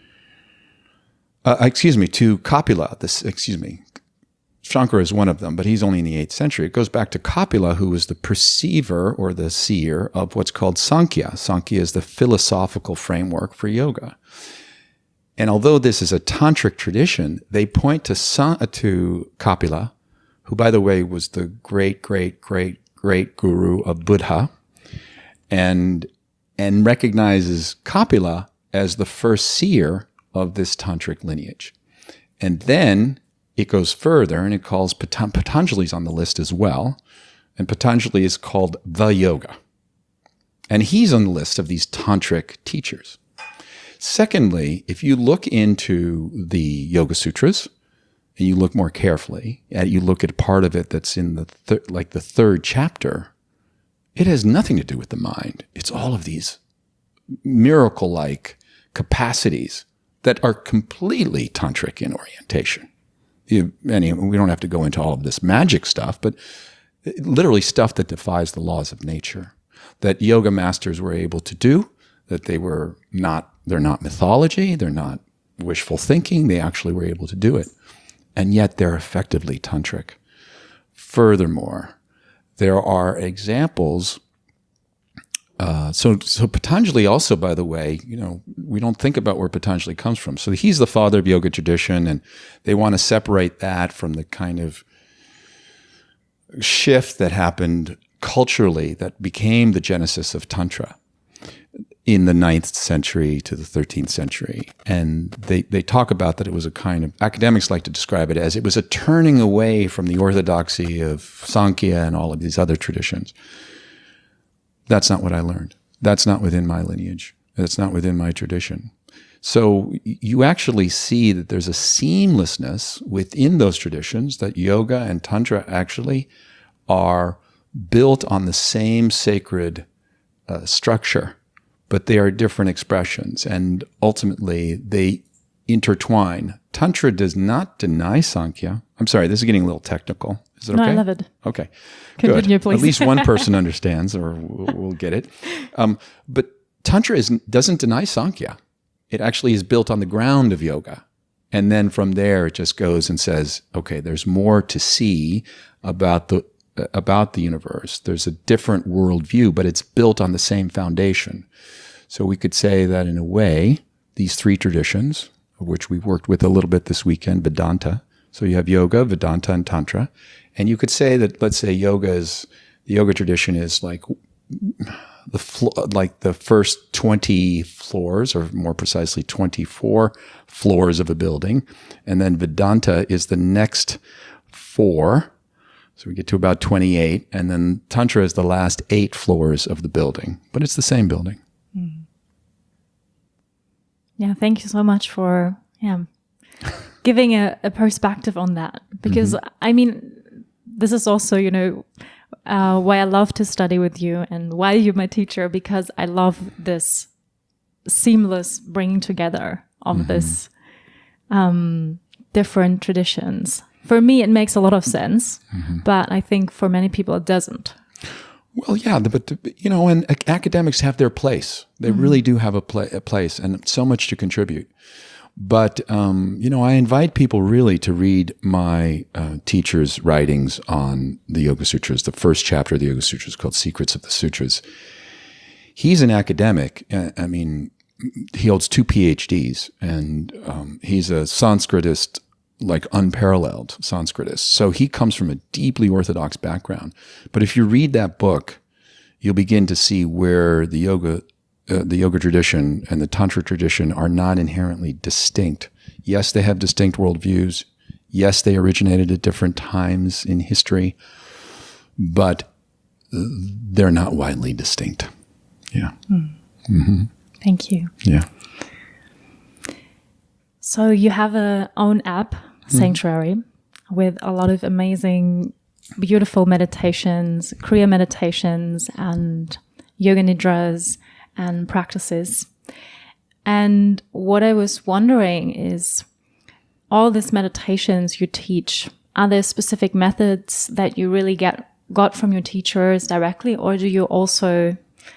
To Kapila. Shankara is one of them, but he's only in the 8th century. It goes back to Kapila, who was the perceiver or the seer of what's called Sankhya. Sankhya is the philosophical framework for yoga. And although this is a tantric tradition, they point to Kapila, who, by the way, was the great, great, great, great guru of Buddha, and recognizes Kapila as the first seer of this tantric lineage. And then it goes further, and it calls Patanjali's on the list as well, and Patanjali is called the yoga. And he's on the list of these tantric teachers. Secondly, if you look into the Yoga Sutras, and you look more carefully, and you look at part of it that's in the third chapter, it has nothing to do with the mind. It's all of these miracle-like capacities that are completely tantric in orientation. We don't have to go into all of this magic stuff, but literally stuff that defies the laws of nature, that yoga masters were able to do, that they're not mythology, they're not wishful thinking, they actually were able to do it. And yet they're effectively tantric. Furthermore, there are examples. So Patanjali also, by the way, we don't think about where Patanjali comes from. So he's the father of yoga tradition, and they want to separate that from the kind of shift that happened culturally that became the genesis of Tantra in the 9th century to the 13th century. And they talk about that it was a kind of, academics like to describe it as it was a turning away from the orthodoxy of Sankhya and all of these other traditions. That's not what I learned. That's not within my lineage. That's not within my tradition. So you actually see that there's a seamlessness within those traditions, that yoga and Tantra actually are built on the same sacred structure, but they are different expressions, and ultimately they intertwine. Tantra does not deny Sankhya. I'm sorry, this is getting a little technical. Is it okay? No, I love it. Okay, Continue, good. please. At least one person understands, or we'll get it. But Tantra doesn't deny Sankhya. It actually is built on the ground of yoga. And then from there, it just goes and says, okay, there's more to see about the universe. There's a different worldview, but it's built on the same foundation. So we could say that in a way, these three traditions, of which we worked with a little bit this weekend, Vedanta. So you have yoga, Vedanta, and Tantra. And you could say that, let's say the yoga tradition is like the first 20 floors, or more precisely 24 floors of a building. And then Vedanta is the next 4. So we get to about 28. And then Tantra is the last 8 floors of the building. But it's the same building. Mm. Yeah, thank you so much for giving a perspective on that. Because, I mean, this is also, why I love to study with you and why you're my teacher, because I love this seamless bringing together of this different traditions. For me, it makes a lot of sense, but I think for many people it doesn't. Well, yeah, but and academics have their place. They really do have a place, and so much to contribute. But I invite people really to read my teacher's writings on the Yoga Sutras. The first chapter of the Yoga Sutras, called Secrets of the Sutras. He's an academic. I mean, he holds 2 PhDs, and he's a Sanskritist, like unparalleled Sanskritist. So he comes from a deeply orthodox background. But if you read that book, you'll begin to see where the yoga tradition and the Tantra tradition are not inherently distinct. Yes, they have distinct worldviews. Yes, they originated at different times in history, but they're not widely distinct. Yeah. Thank you. Yeah. So you have a own app, Sanctuary, with a lot of amazing, beautiful meditations, Kriya meditations, and yoga nidras and practices. And what I was wondering is, all these meditations you teach, are there specific methods that you really got from your teachers directly, or do you also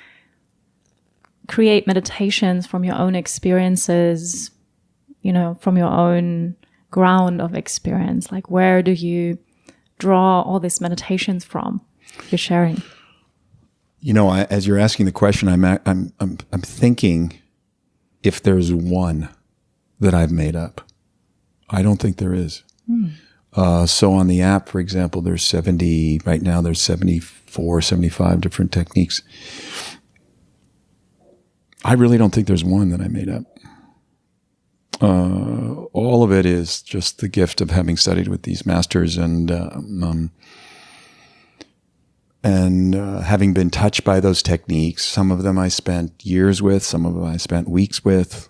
create meditations from your own experiences, from your own ground of experience? Like, where do you draw all these meditations from you're sharing? As you're asking the question, I'm thinking if there's one that I've made up. I don't think there is. So on the app, for example, there's 74, 75 different techniques. I really don't think there's one that I made up. All of it is just the gift of having studied with these masters, and And having been touched by those techniques, some of them I spent years with, some of them I spent weeks with.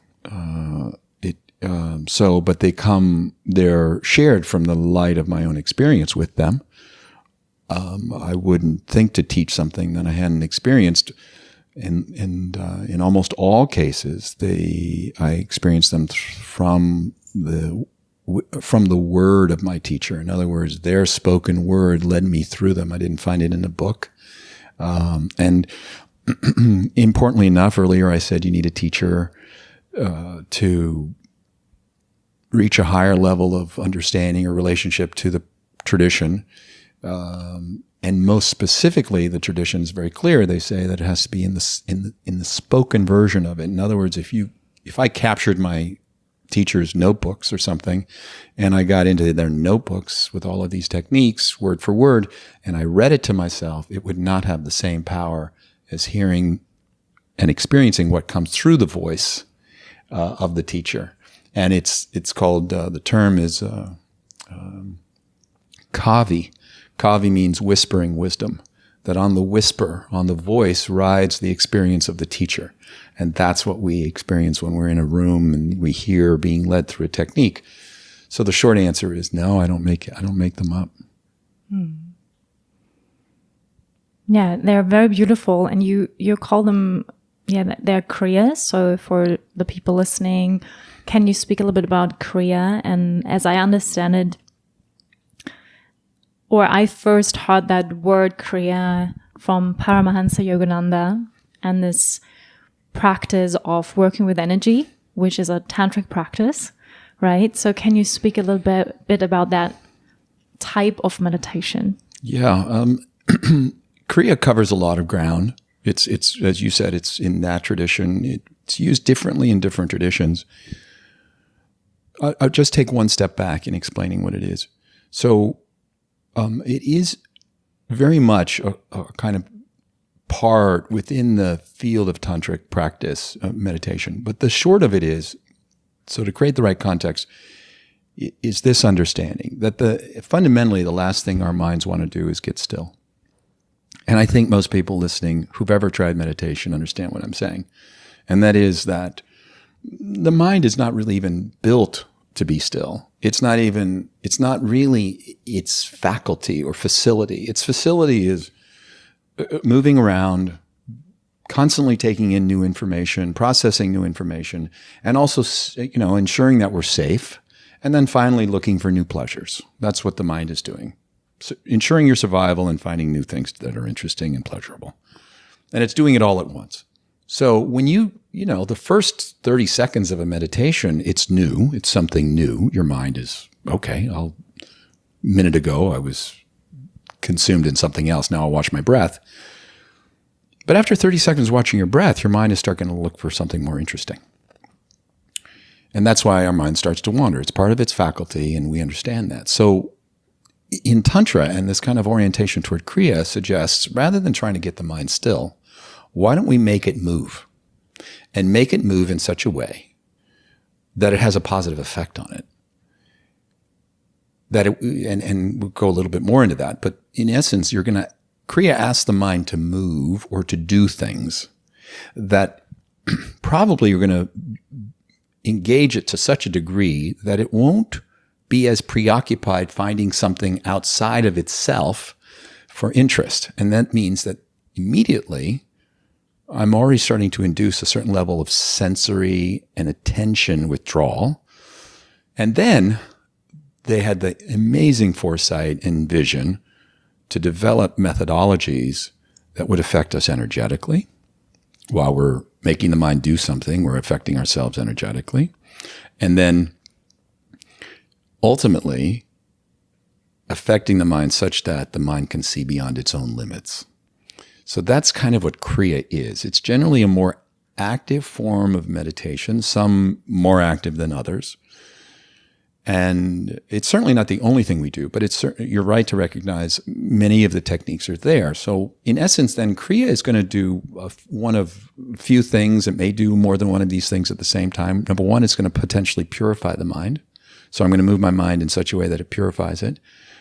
But they're shared from the light of my own experience with them. I wouldn't think to teach something that I hadn't experienced. And in almost all cases, I experienced them from the word of my teacher. In other words, their spoken word led me through them. I didn't find it in a book. And importantly enough, earlier I said you need a teacher to reach a higher level of understanding or relationship to the tradition. And most specifically, the tradition is very clear. They say that it has to be in the spoken version of it. In other words, if I captured my teacher's notebooks or something, and I got into their notebooks with all of these techniques, word for word, and I read it to myself, it would not have the same power as hearing and experiencing what comes through the voice of the teacher. And it's called, the term is kavi. Kavi means whispering wisdom, that on the whisper, on the voice rides the experience of the teacher. And that's what we experience when we're in a room and we hear being led through a technique. So the short answer is no, I don't make them up. Yeah, they're very beautiful, and you call them, they're kriyas. So for the people listening, can you speak a little bit about kriya? And as I understand it, or I first heard that word kriya from Paramahansa Yogananda, and this practice of working with energy, which is a tantric practice, right? So can you speak a little bit about that type of meditation? Yeah, kriya covers a lot of ground. It's as you said, it's in that tradition. It's used differently in different traditions. I'll just take one step back in explaining what it is. So it is very much a kind of part within the field of tantric practice, meditation. But the short of it is, so to create the right context, is this understanding that fundamentally the last thing our minds want to do is get still. And I think most people listening who've ever tried meditation understand what I'm saying. And that is that the mind is not really even built to be still. It's not really its faculty or facility. Its facility is moving around, constantly taking in new information, processing new information, and also, ensuring that we're safe, and then finally looking for new pleasures. That's what the mind is doing. So ensuring your survival and finding new things that are interesting and pleasurable. And it's doing it all at once. So when the first 30 seconds of a meditation, it's new. It's something new. Your mind is, okay, a minute ago I was consumed in something else. Now I'll watch my breath. But after 30 seconds watching your breath, your mind is starting to look for something more interesting. And that's why our mind starts to wander. It's part of its faculty, and we understand that. So in Tantra, and this kind of orientation toward Kriya suggests, rather than trying to get the mind still, why don't we make it move? And make it move in such a way that it has a positive effect on it. And we'll go a little bit more into that, but in essence, Kriya asks the mind to move or to do things that probably you're going to engage it to such a degree that it won't be as preoccupied finding something outside of itself for interest. And that means that immediately I'm already starting to induce a certain level of sensory and attention withdrawal. And then they had the amazing foresight and vision to develop methodologies that would affect us energetically. While we're making the mind do something, we're affecting ourselves energetically. And then ultimately affecting the mind such that the mind can see beyond its own limits. So that's kind of what Kriya is. It's generally a more active form of meditation, some more active than others. And it's certainly not the only thing we do, but you're right to recognize many of the techniques are there. So in essence, then Kriya is going to do one of a few things. It may do more than one of these things at the same time. Number one, it's going to potentially purify the mind. So I'm going to move my mind in such a way that it purifies it.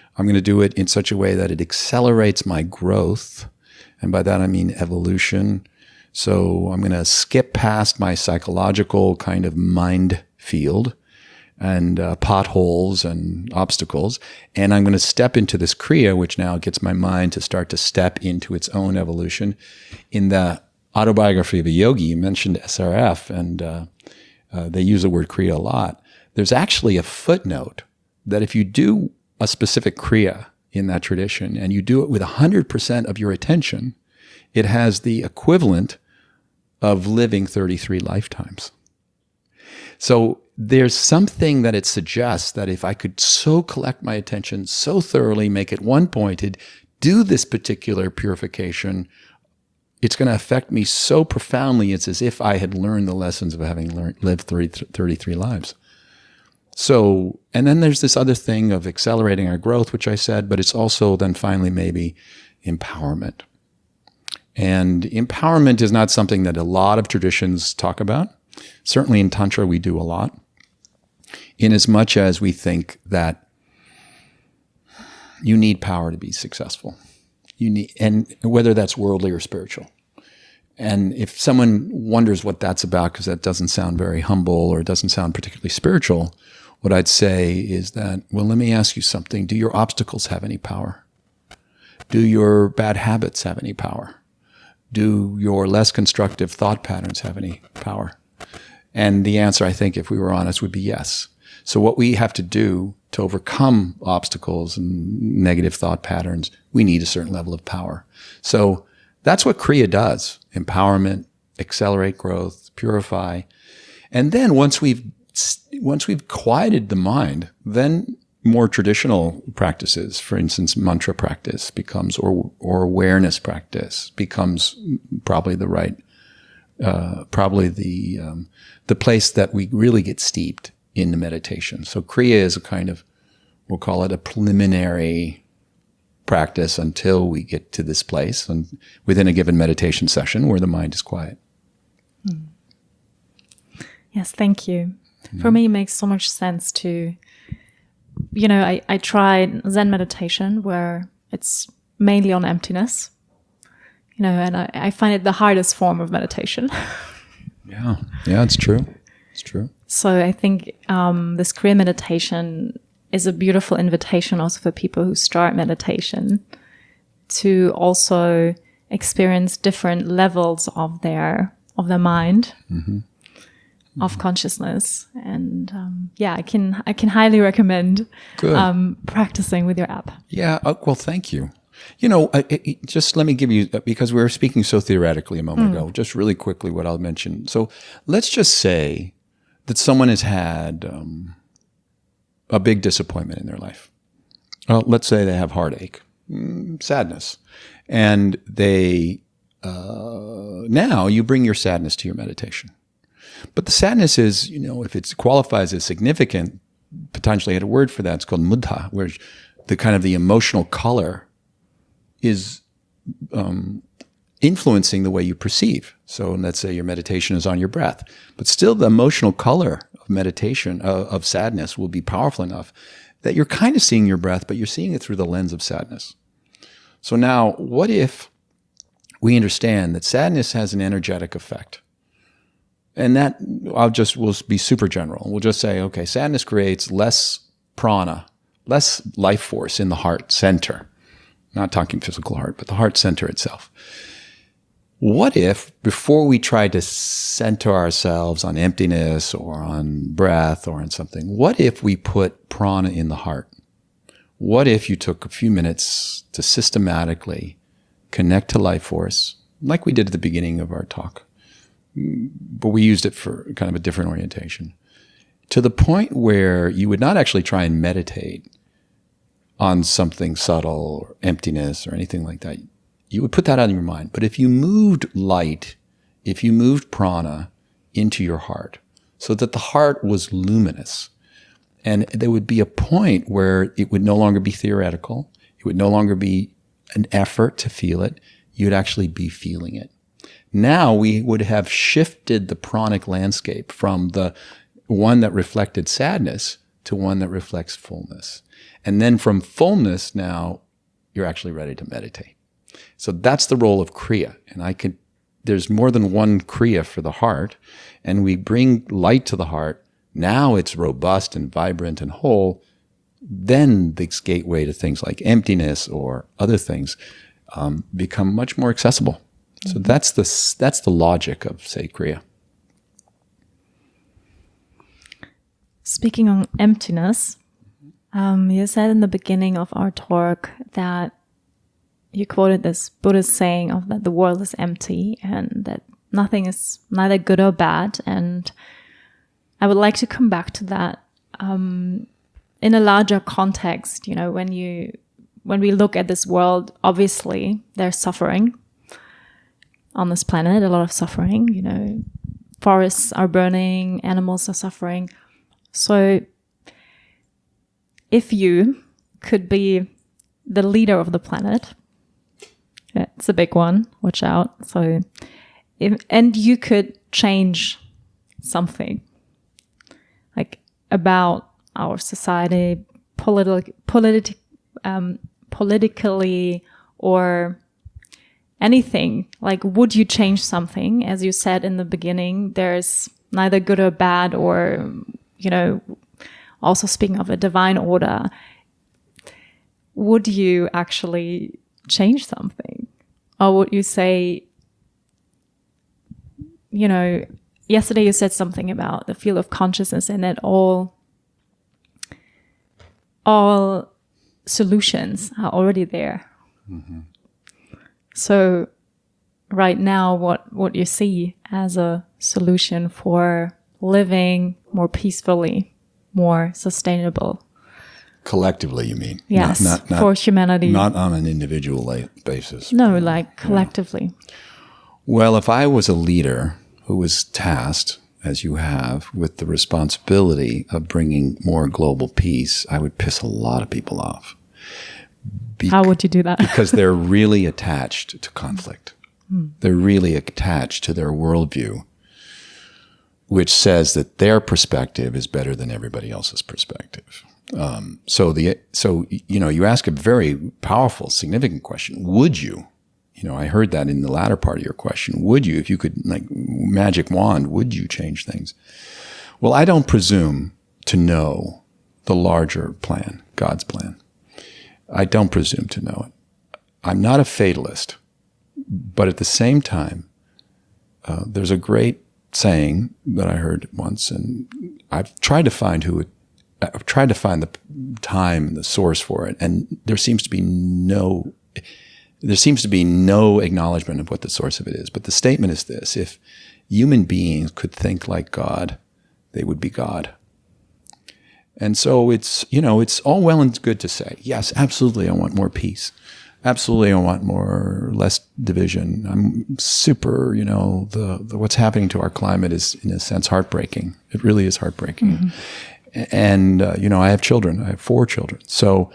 I'm going to do it in such a way that it accelerates my growth. And by that, I mean evolution. So I'm going to skip past my psychological kind of mind field and potholes and obstacles. And I'm going to step into this Kriya, which now gets my mind to start to step into its own evolution. In the Autobiography of a Yogi, you mentioned SRF, and they use the word Kriya a lot. There's actually a footnote that if you do a specific Kriya in that tradition and you do it with 100% of your attention, it has the equivalent of living 33 lifetimes. So there's something that it suggests that if I could so collect my attention so thoroughly, make it one-pointed, do this particular purification, it's going to affect me so profoundly. It's as if I had learned the lessons of having lived 33 lives. So, and then there's this other thing of accelerating our growth, which I said, but it's also then finally maybe empowerment. And empowerment is not something that a lot of traditions talk about. Certainly in Tantra, we do a lot, in as much as we think that you need power to be successful. And whether that's worldly or spiritual. And if someone wonders what that's about, because that doesn't sound very humble or it doesn't sound particularly spiritual, what I'd say is that, well, let me ask you something. Do your obstacles have any power? Do your bad habits have any power? Do your less constructive thought patterns have any power? And the answer, I think, if we were honest, would be yes. So what we have to do to overcome obstacles and negative thought patterns, we need a certain level of power. So that's what Kriya does. Empowerment, accelerate growth, purify. And then once we've quieted the mind, then more traditional practices, for instance, mantra practice becomes, or awareness practice becomes probably the right, the place that we really get steeped in the meditation. So Kriya is a kind of, we'll call it a preliminary practice until we get to this place and within a given meditation session where the mind is quiet. Yes, thank you. For me, it makes so much sense to, I tried Zen meditation where it's mainly on emptiness, and I find it the hardest form of meditation. Yeah, it's true. It's true. So I think this Kriya meditation is a beautiful invitation also for people who start meditation to also experience different levels of their mind, of consciousnness, and I can highly recommend practicing with your app. Yeah. Well, thank you. Just let me give you, because we were speaking so theoretically a moment ago, just really quickly what I'll mention. So let's just say that someone has had a big disappointment in their life. Well, let's say they have heartache, sadness, and they now you bring your sadness to your meditation. But the sadness is, if it qualifies as significant, potentially had a word for that. It's called mudha, where the kind of the emotional color is influencing the way you perceive. So let's say your meditation is on your breath, but still the emotional color of meditation, of sadness, will be powerful enough that you're kind of seeing your breath, but you're seeing it through the lens of sadness. So now, what if we understand that sadness has an energetic effect? And that, we'll be super general. We'll just say, okay, sadness creates less prana, less life force in the heart center. Not talking physical heart, but the heart center itself. What if, before we try to center ourselves on emptiness or on breath or on something, what if we put prana in the heart? What if you took a few minutes to systematically connect to life force, like we did at the beginning of our talk, but we used it for kind of a different orientation, to the point where you would not actually try and meditate on something subtle or emptiness or anything like that. You would put that out in your mind. But if you moved light, if you moved prana into your heart so that the heart was luminous, and there would be a point where it would no longer be theoretical, it would no longer be an effort to feel it, you'd actually be feeling it. Now we would have shifted the pranic landscape from the one that reflected sadness to one that reflects fullness. And then from fullness, now you're actually ready to meditate. So that's the role of Kriya. And there's more than one Kriya for the heart, and we bring light to the heart. Now it's robust and vibrant and whole. Then the gateway to things like emptiness or other things become much more accessible. So that's the logic of, say, Kriya. Speaking on emptiness, you said in the beginning of our talk that you quoted this Buddhist saying of that the world is empty and that nothing is neither good or bad. And I would like to come back to that in a larger context. You know, when we look at this world, obviously there's suffering on this planet, a lot of suffering. You know, forests are burning, animals are suffering. So if you could be the leader of the planet, it's a big one, watch out. So, and you could change something like about our society, politically, or anything, like, would you change something? As you said in the beginning, there's neither good or bad, or, you know, also speaking of a divine order, would you actually change something? Or would you say, you know, yesterday you said something about the field of consciousness and that all solutions are already there. Mm-hmm. So right now, what you see as a solution for living more peacefully, more sustainable? Collectively, you mean? Yes, not for humanity. Not on an individual basis. No, like collectively. Well, if I was a leader who was tasked, as you have, with the responsibility of bringing more global peace, I would piss a lot of people off. How would you do that? Because they're really attached to conflict. They're really attached to their worldview, which says that their perspective is better than everybody else's perspective. So you know, you ask a very powerful, significant question. Would you? You know, I heard that in the latter part of your question. Would you, if you could, like, magic wand, would you change things? Well, I don't presume to know the larger plan, God's plan. I don't presume to know it. I'm not a fatalist, but at the same time, there's a great saying that I heard once, and I've tried to find the time and the source for it, and there seems to be no acknowledgement of what the source of it is. But the statement is this: if human beings could think like God, they would be God. And so it's all well and good to say, yes, absolutely, I want more peace. Absolutely, I want less division. I'm super, what's happening to our climate is, in a sense, heartbreaking. It really is heartbreaking. Mm-hmm. And, I have children. I have 4 children. So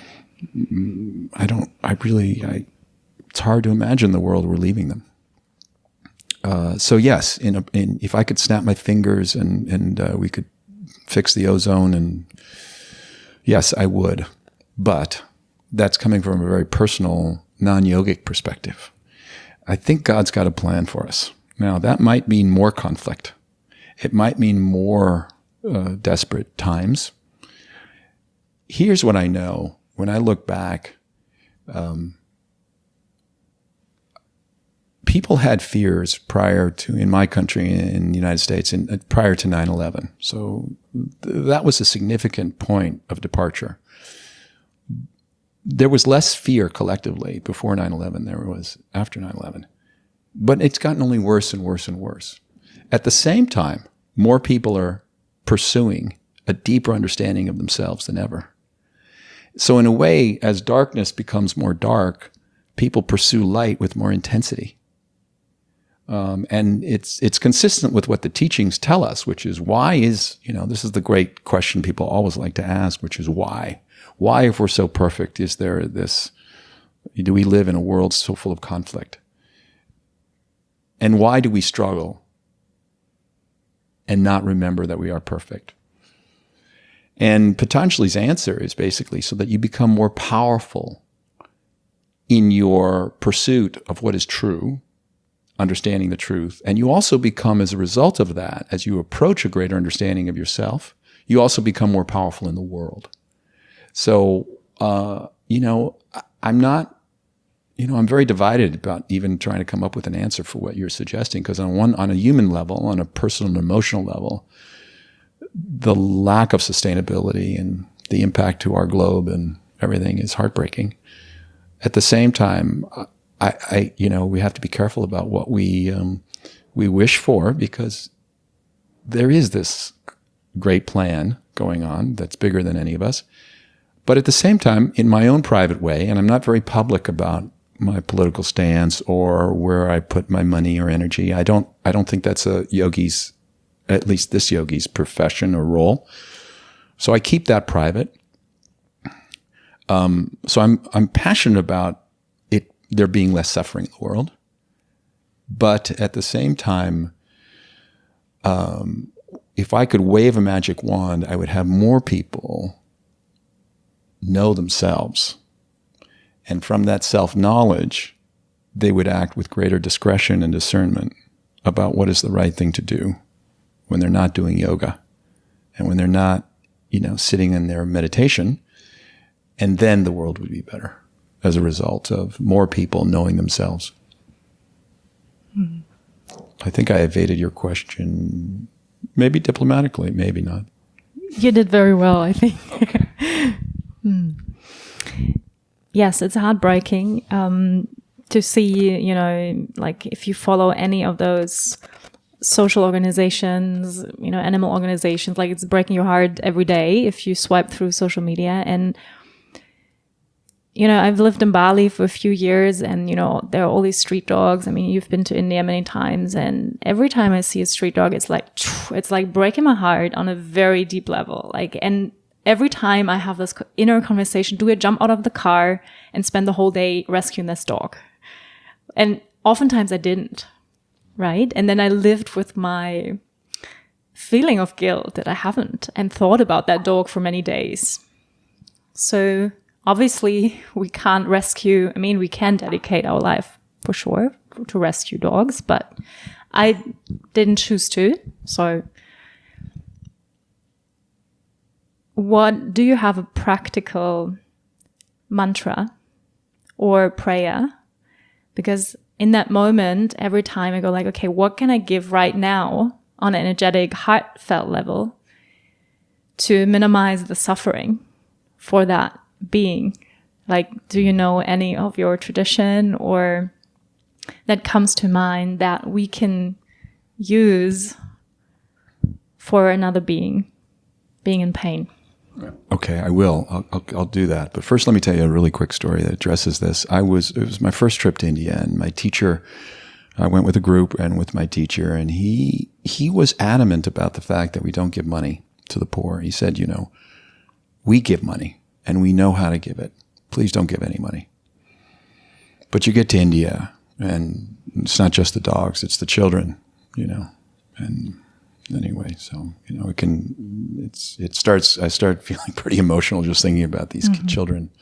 it's hard to imagine the world we're leaving them. So yes, if I could snap my fingers and we could fix the ozone, and yes, I would. But that's coming from a very personal, non-yogic perspective. I think God's got a plan for us. Now, that might mean more conflict. It might mean more desperate times. Here's what I know. When I look back, people had fears in my country, in the United States, prior to 9/11. So that was a significant point of departure. There was less fear collectively before 9/11 than there was after 9/11. But it's gotten only worse and worse and worse. At the same time, more people are pursuing a deeper understanding of themselves than ever. So in a way, as darkness becomes more dark, people pursue light with more intensity. And it's consistent with what the teachings tell us, which is this is the great question people always like to ask, which is why? Why, if we're so perfect, do we live in a world so full of conflict? And why do we struggle and not remember that we are perfect? And Patanjali's answer is basically so that you become more powerful in your pursuit of what is true, understanding the truth. And you also become, as a result of that, as you approach a greater understanding of yourself, you also become more powerful in the world. So, I'm not, I'm very divided about even trying to come up with an answer for what you're suggesting, because on a human level, on a personal and emotional level, the lack of sustainability and the impact to our globe and everything is heartbreaking. At the same time, we have to be careful about what we wish for, because there is this great plan going on that's bigger than any of us. But at the same time, in my own private way, and I'm not very public about my political stance or where I put my money or energy, I don't think that's a yogi's, at least this yogi's, profession or role. So I keep that private. So I'm passionate about it, there being less suffering in the world. But at the same time, if I could wave a magic wand, I would have more people know themselves. And from that self-knowledge, they would act with greater discretion and discernment about what is the right thing to do when they're not doing yoga and when they're not, sitting in their meditation. And then the world would be better as a result of more people knowing themselves. Mm-hmm. I think I evaded your question, maybe diplomatically, maybe not. You did very well, I think. Yes, it's heartbreaking to see, like if you follow any of those social organizations, animal organizations, like it's breaking your heart every day if you swipe through social media. And I've lived in Bali for a few years, and, there are all these street dogs. I mean, you've been to India many times, and every time I see a street dog, it's like breaking my heart on a very deep level. And every time I have this inner conversation, do I jump out of the car and spend the whole day rescuing this dog? And oftentimes I didn't, right? And then I lived with my feeling of guilt that I haven't, and thought about that dog for many days. So obviously, we can't rescue. We can dedicate our life for sure to rescue dogs, but I didn't choose to. So, do you have a practical mantra or prayer? Because in that moment, every time I go like, okay, what can I give right now on an energetic, heartfelt level to minimize the suffering for that being? Like, do you know any of your tradition or that comes to mind that we can use for another being in pain? Okay, I will. I'll do that. But first, let me tell you a really quick story that addresses this. It was my first trip to India, and my teacher, I went with a group and with my teacher, and he was adamant about the fact that we don't give money to the poor. He said, we give money and we know how to give it. Please don't give any money. But you get to India, and it's not just the dogs, it's the children, and anyway, so, I start feeling pretty emotional just thinking about these children.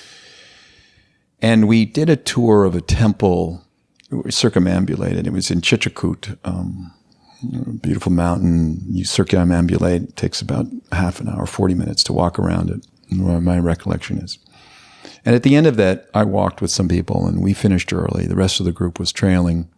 And we did a tour of a temple, we circumambulated. It was in Chitrakoot, a beautiful mountain. You circumambulate, it takes about half an hour, 40 minutes to walk around it, my recollection is. And at the end of that, I walked with some people, and we finished early. The rest of the group was trailing.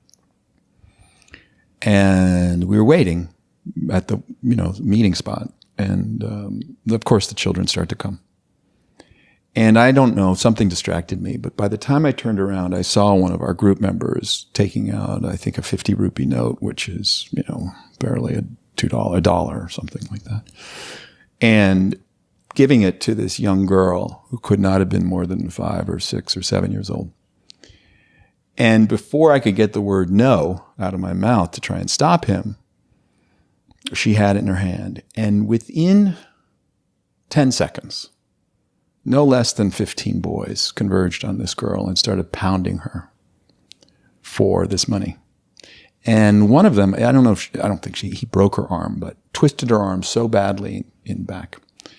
And we were waiting at the, meeting spot. And, of course, the children start to come. And I don't know, something distracted me. But by the time I turned around, I saw one of our group members taking out, I think, a 50 rupee note, which is, barely a dollar or something like that. And giving it to this young girl who could not have been more than 5 or 6 or 7 years old. And before I could get the word no out of my mouth to try and stop him, she had it in her hand. And within 10 seconds, no less than 15 boys converged on this girl and started pounding her for this money. And one of them, I don't think he broke her arm, but twisted her arm so badly in back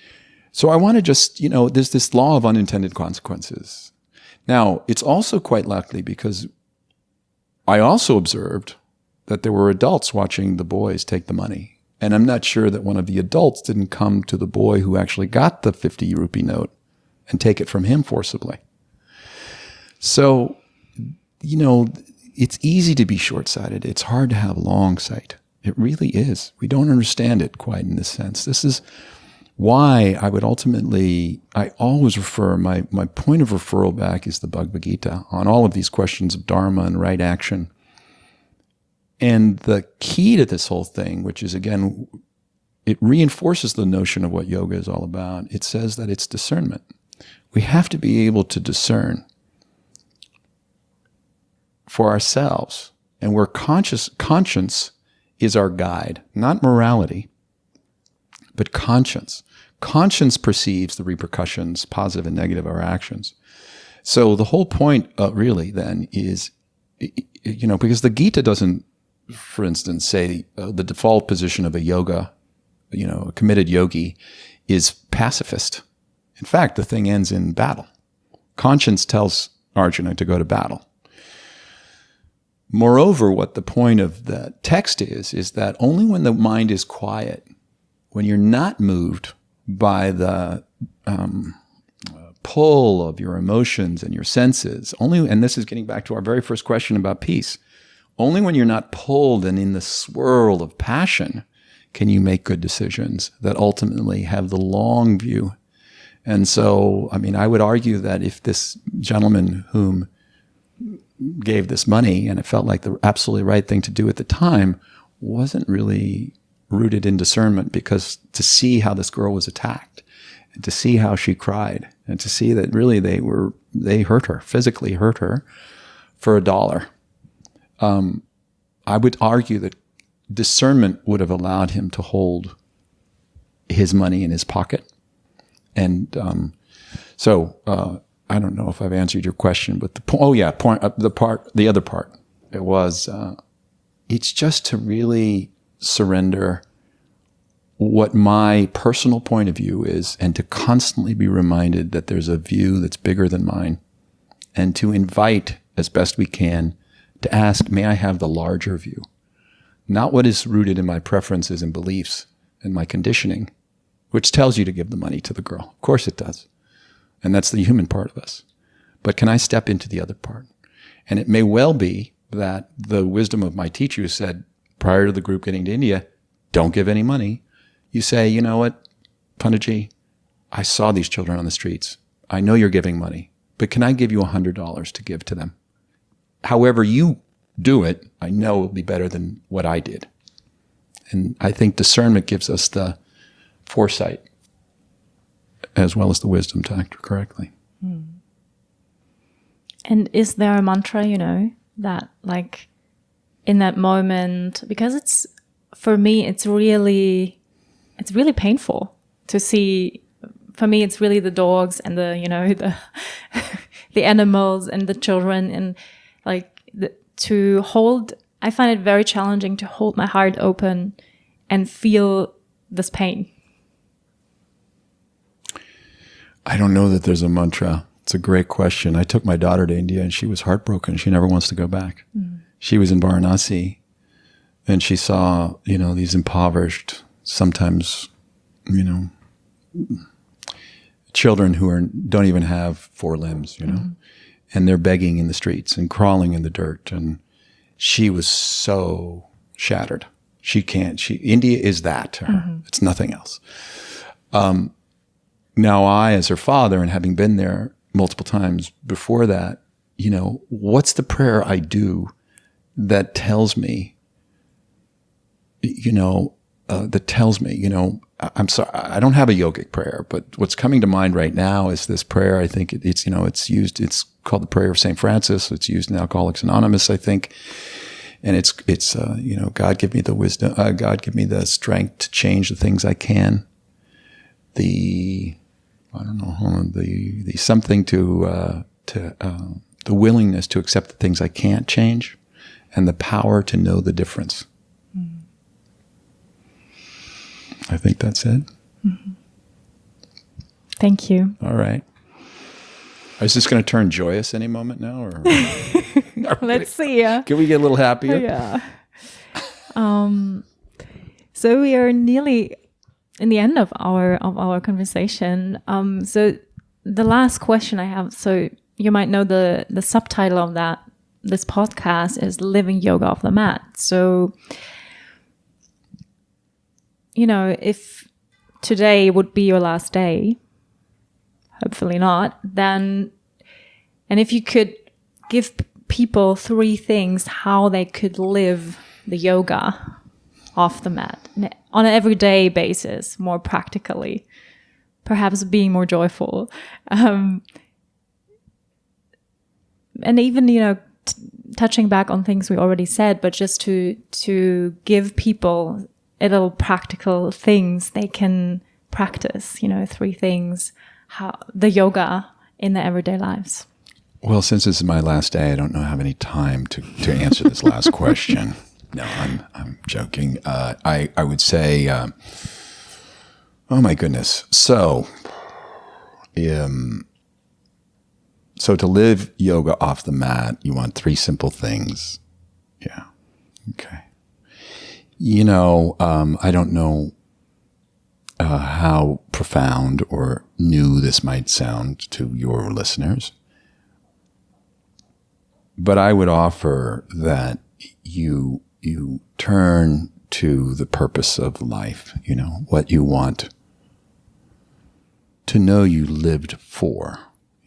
So I want to just, there's this law of unintended consequences. Now, it's also quite likely because I also observed that there were adults watching the boys take the money. And I'm not sure that one of the adults didn't come to the boy who actually got the 50 rupee note and take it from him forcibly. So, it's easy to be short-sighted. It's hard to have long sight. It really is. We don't understand it quite in this sense. This is why I always refer, my point of referral back is the Bhagavad Gita on all of these questions of dharma and right action. And the key to this whole thing, which is, again, it reinforces the notion of what yoga is all about. It says that it's discernment. We have to be able to discern for ourselves. And where conscience is our guide, not morality, but conscience. Conscience perceives the repercussions, positive and negative, of our actions. So the whole point really then is, because the Gita doesn't, for instance, say the default position of a yoga, a committed yogi is pacifist. In fact, the thing ends in battle. Conscience tells Arjuna to go to battle. Moreover, what the point of the text is that only when the mind is quiet, when you're not moved by the pull of your emotions and your senses, and this is getting back to our very first question about peace, only when you're not pulled and in the swirl of passion can you make good decisions that ultimately have the long view. And so, I would argue that if this gentleman whom gave this money and it felt like the absolutely right thing to do at the time wasn't really rooted in discernment, because to see how this girl was attacked and to see how she cried and to see that really they hurt her, physically hurt her for $1. I would argue that discernment would have allowed him to hold his money in his pocket. And I don't know if I've answered your question, but the other part, it was, it's just to really surrender what my personal point of view is, and to constantly be reminded that there's a view that's bigger than mine, and to invite as best we can to ask, may I have the larger view? Not what is rooted in my preferences and beliefs and my conditioning, which tells you to give the money to the girl. Of course it does. And that's the human part of us. But can I step into the other part? And it may well be that the wisdom of my teacher who said, prior to the group getting to India, don't give any money. You say, you know what, Panditji, I saw these children on the streets. I know you're giving money, but can I give you $100 to give to them? However you do it, I know will be better than what I did. And I think discernment gives us the foresight as well as the wisdom to act correctly. And is there a mantra, that like in that moment, because for me, it's really painful to see. For me, it's really the dogs and the the animals and the children, and to hold. I find it very challenging to hold my heart open and feel this pain. I don't know that there's a mantra. It's a great question. I took my daughter to India and she was heartbroken. She never wants to go back. She was in Varanasi and she saw, these impoverished, sometimes, children who don't even have 4 limbs, and they're begging in the streets and crawling in the dirt. And she was so shattered. India is that to her. It's nothing else. Now I, as her father, and having been there multiple times before that, what's the prayer I do that tells me, I'm sorry, I don't have a yogic prayer, but what's coming to mind right now is this prayer. I think it's called the Prayer of St. Francis. It's used in Alcoholics Anonymous, I think. And it's God give me the wisdom, God give me the strength to change the things I can. The something to the willingness to accept the things I can't change, and the power to know the difference. I think that's it. Thank you. All right. Is this going to turn joyous any moment now? Or Let's see. Can we get a little happier? Yeah. So we are nearly in the end of our conversation. So the last question I have, so you might know the subtitle of this podcast is Living Yoga Off the Mat. So, if today would be your last day, hopefully not, then, and if you could give people 3 things how they could live the yoga off the mat on an everyday basis, more practically, perhaps being more joyful. And even, touching back on things we already said, but just to give people a little practical things they can practice, 3 things, how the yoga in their everyday lives. Well, since this is my last day, I don't know how many time to answer this last question. No, I'm joking. I would say, oh my goodness. So to live yoga off the mat, you want 3 simple things. Yeah. Okay. I don't know how profound or new this might sound to your listeners, but I would offer that you turn to the purpose of life, what you want to know you lived for,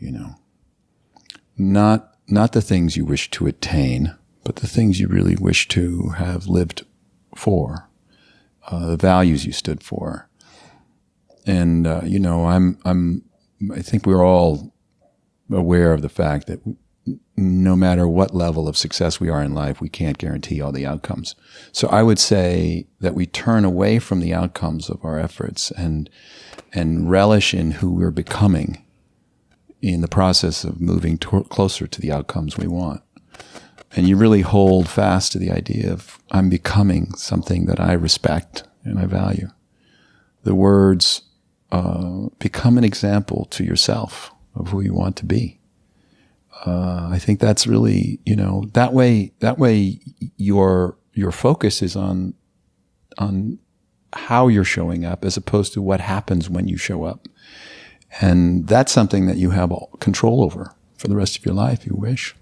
not the things you wish to attain, but the things you really wish to have lived for, the values you stood for. And, I think we're all aware of the fact that no matter what level of success we are in life, we can't guarantee all the outcomes. So I would say that we turn away from the outcomes of our efforts and relish in who we're becoming in the process of moving closer to the outcomes we want. And you really hold fast to the idea of, I'm becoming something that I respect and I value. The words, become an example to yourself of who you want to be. I think that's really, that way your focus is on how you're showing up as opposed to what happens when you show up. And that's something that you have control over for the rest of your life, if you wish.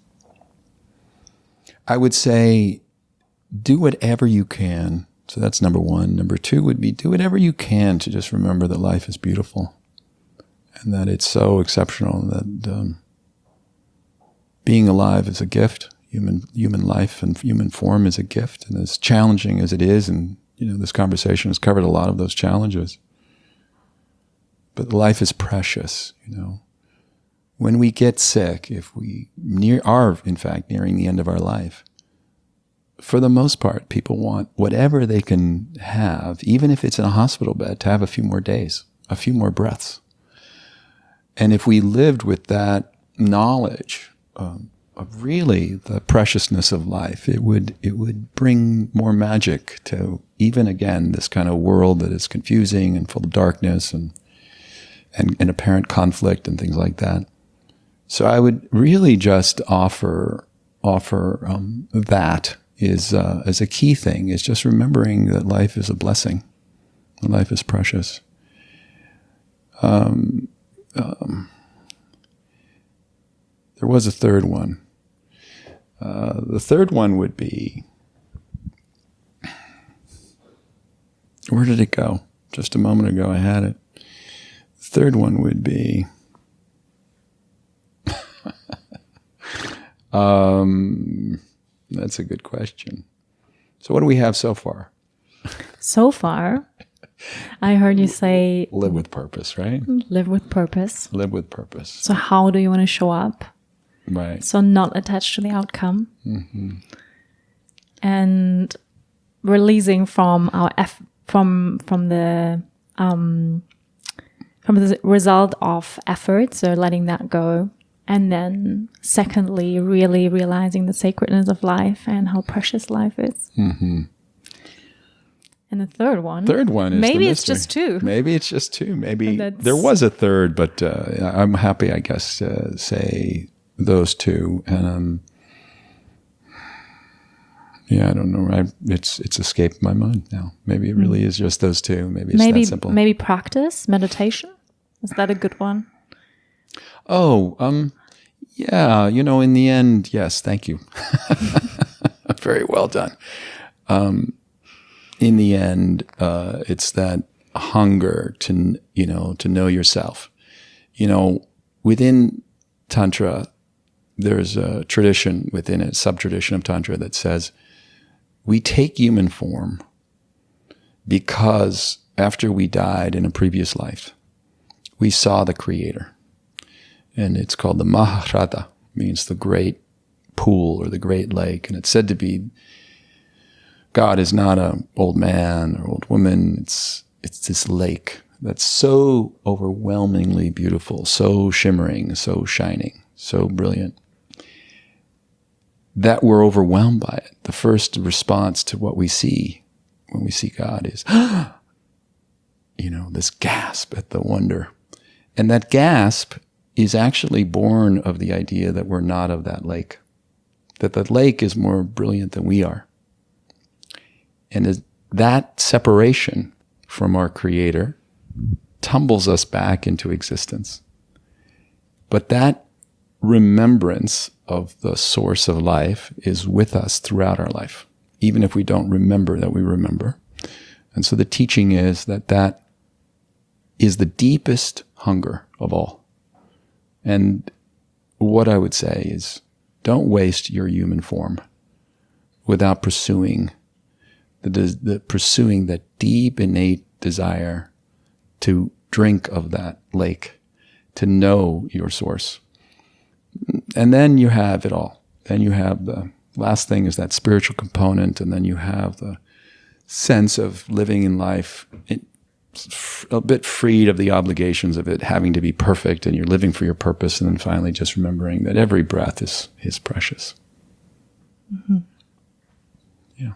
I would say do whatever you can. So that's number 1. Number 2 would be do whatever you can to just remember that life is beautiful and that it's so exceptional, that being alive is a gift. Human life and human form is a gift. And as challenging as it is, and this conversation has covered a lot of those challenges, but life is precious. When we get sick, if we are in fact nearing the end of our life, for the most part, people want whatever they can have, even if it's in a hospital bed, to have a few more days, a few more breaths. And if we lived with that knowledge of really the preciousness of life, it would bring more magic to even, again, this kind of world that is confusing and full of darkness and apparent conflict and things like that. So I would really just offer that is as a key thing, is just remembering that life is a blessing, and life is precious. There was a third one. The third one would be, where did it go? Just a moment ago I had it. The third one would be, that's a good question. So what do we have so far? So far, I heard you say... Live with purpose, right? Live with purpose. Live with purpose. So how do you want to show up? Right. So not attached to the outcome. Mm-hmm. And releasing from our from the result of effort, so letting that go. And then secondly, really realizing the sacredness of life and how precious life is. Mm-hmm. And the third one? Third one is maybe the it's mystery. just two. Maybe it's just two. Maybe there was a third, but I'm happy, I guess, to say those two. And yeah, I don't know. It's escaped my mind now. Maybe it really is just those two. Maybe it's that simple. Maybe practice, meditation. Is that a good one? Oh, yeah. In the end, yes. Thank you. Very well done. In the end, it's that hunger to know yourself. Within Tantra, there's a tradition within it, sub-tradition of Tantra that says we take human form because after we died in a previous life, we saw the Creator. And it's called the Maharata, means the great pool or the great lake. And it's said to be God is not an old man or old woman. It's this lake that's so overwhelmingly beautiful, so shimmering, so shining, so brilliant, that we're overwhelmed by it. The first response to what we see when we see God is, this gasp at the wonder. And that gasp is actually born of the idea that we're not of that lake, that the lake is more brilliant than we are. And that separation from our Creator tumbles us back into existence. But that remembrance of the source of life is with us throughout our life, even if we don't remember that we remember. And so the teaching is that is the deepest hunger of all. And what I would say is, don't waste your human form without pursuing pursuing that deep innate desire to drink of that lake, to know your source. And then you have it all. Then you have the last thing is that spiritual component, and then you have the sense of living in life a bit freed of the obligations of it having to be perfect, and you're living for your purpose, and then finally just remembering that every breath is precious. Mm-hmm. Yeah.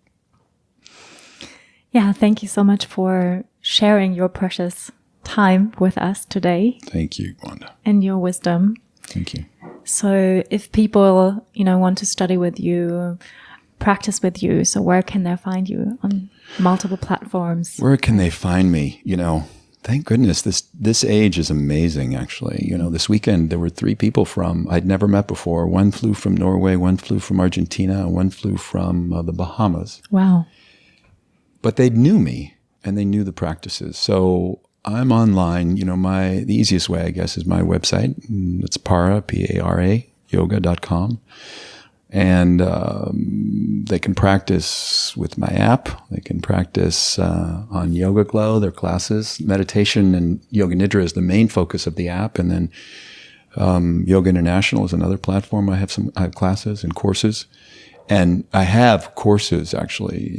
Yeah, thank you so much for sharing your precious time with us today. Thank you, Wanda. And your wisdom. Thank you. So if people, want to study with you, practice with you, so where can they find you on multiple platforms? Where can they find me? Thank goodness this age is amazing, actually. This weekend there were 3 people I'd never met before. One flew from Norway, one flew from Argentina, and one flew from the Bahamas. Wow. But they knew me and they knew the practices. So I'm online. The easiest way, I guess, is my website. It's Para, P-A-R-A, yoga.com. And they can practice with my app. They can practice on Yoga Glow, their classes. Meditation and Yoga Nidra is the main focus of the app. And then Yoga International is another platform. I have classes and courses. And I have courses, actually,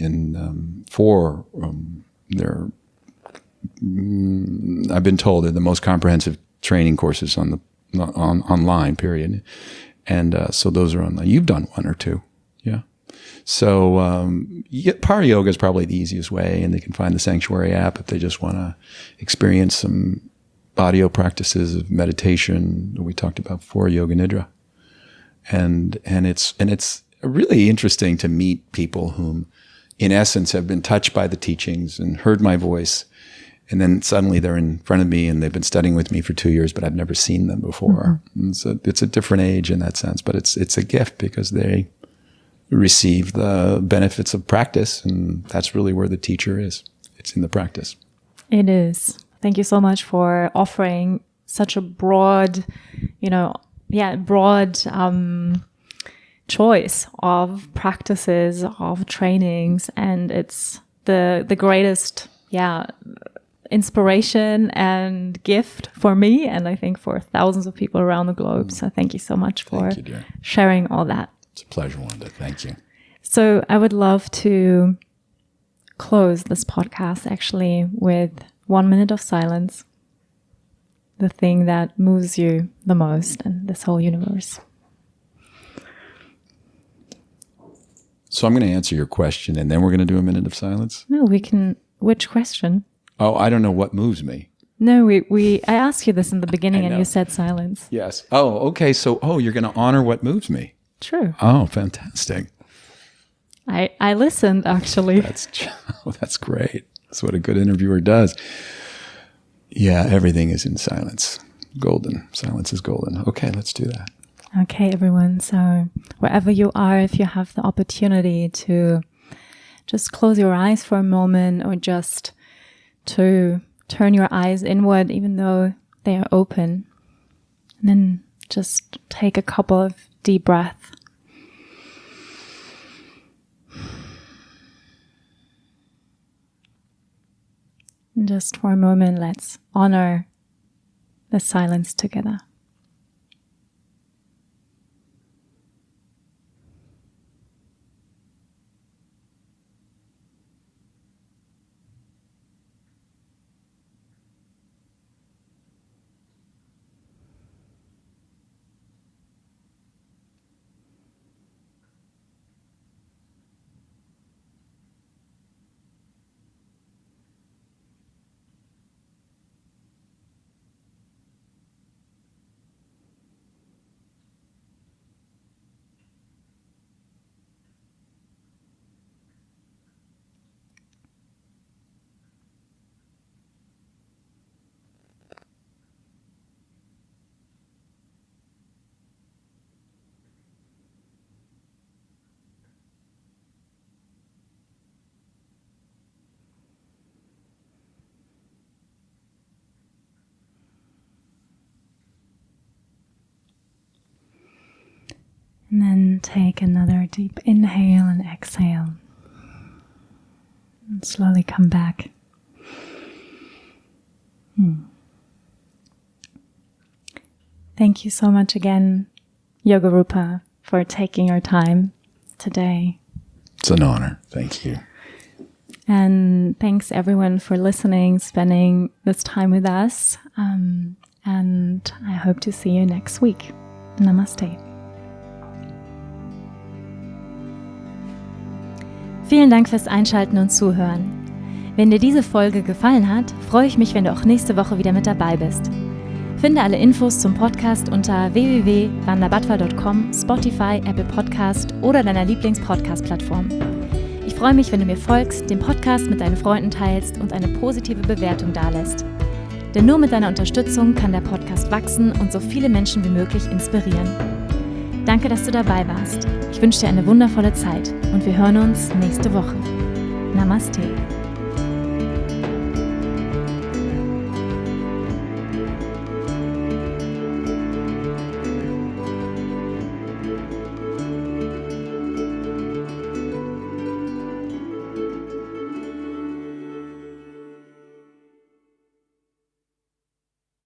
I've been told they're the most comprehensive training courses on online, period. And so those are online. You've done 1 or 2, yeah. So Para Yoga is probably the easiest way, and they can find the Sanctuary app if they just want to experience some audio practices of meditation that we talked about before, Yoga Nidra. And it's really interesting to meet people whom, in essence, have been touched by the teachings and heard my voice. And then suddenly they're in front of me and they've been studying with me for 2 years, but I've never seen them before. Mm-hmm. And so it's a different age in that sense, but it's a gift because they receive the benefits of practice. And that's really where the teacher is. It's in the practice. It is. Thank you so much for offering such a broad, choice of practices, of trainings. And it's the greatest, inspiration and gift for me, and I think for thousands of people around the globe. So thank you so much for sharing all that. It's a pleasure, Wanda. Thank you. So I would love to close this podcast actually with 1 minute of silence, the thing that moves you the most in this whole universe. So I'm going to answer your question, and then we're going to do a minute of silence. No, we can. Which question? Oh, I don't know what moves me. No, I asked you this in the beginning and you said silence. Yes. Oh, okay. So, you're going to honor what moves me. True. Oh, fantastic. I listened, actually. That's great. That's what a good interviewer does. Yeah, everything is in silence. Golden. Silence is golden. Okay, let's do that. Okay, everyone. So wherever you are, if you have the opportunity to just close your eyes for a moment or just to turn your eyes inward, even though they are open, and then just take a couple of deep breaths. And just for a moment, let's honor the silence together. And then take another deep inhale and exhale. And slowly come back. Thank you so much again, Yogarupa, for taking your time today. It's an honor. Thank you. And thanks everyone for listening, spending this time with us. And I hope to see you next week. Namaste. Vielen Dank fürs Einschalten und Zuhören. Wenn dir diese Folge gefallen hat, freue ich mich, wenn du auch nächste Woche wieder mit dabei bist. Finde alle Infos zum Podcast unter www.vandabhatwa.com, Spotify, Apple Podcast oder deiner Lieblings-Podcast-Plattform. Ich freue mich, wenn du mir folgst, den Podcast mit deinen Freunden teilst und eine positive Bewertung dalässt. Denn nur mit deiner Unterstützung kann der Podcast wachsen und so viele Menschen wie möglich inspirieren. Danke, dass du dabei warst. Ich wünsche dir eine wundervolle Zeit und wir hören uns nächste Woche. Namaste.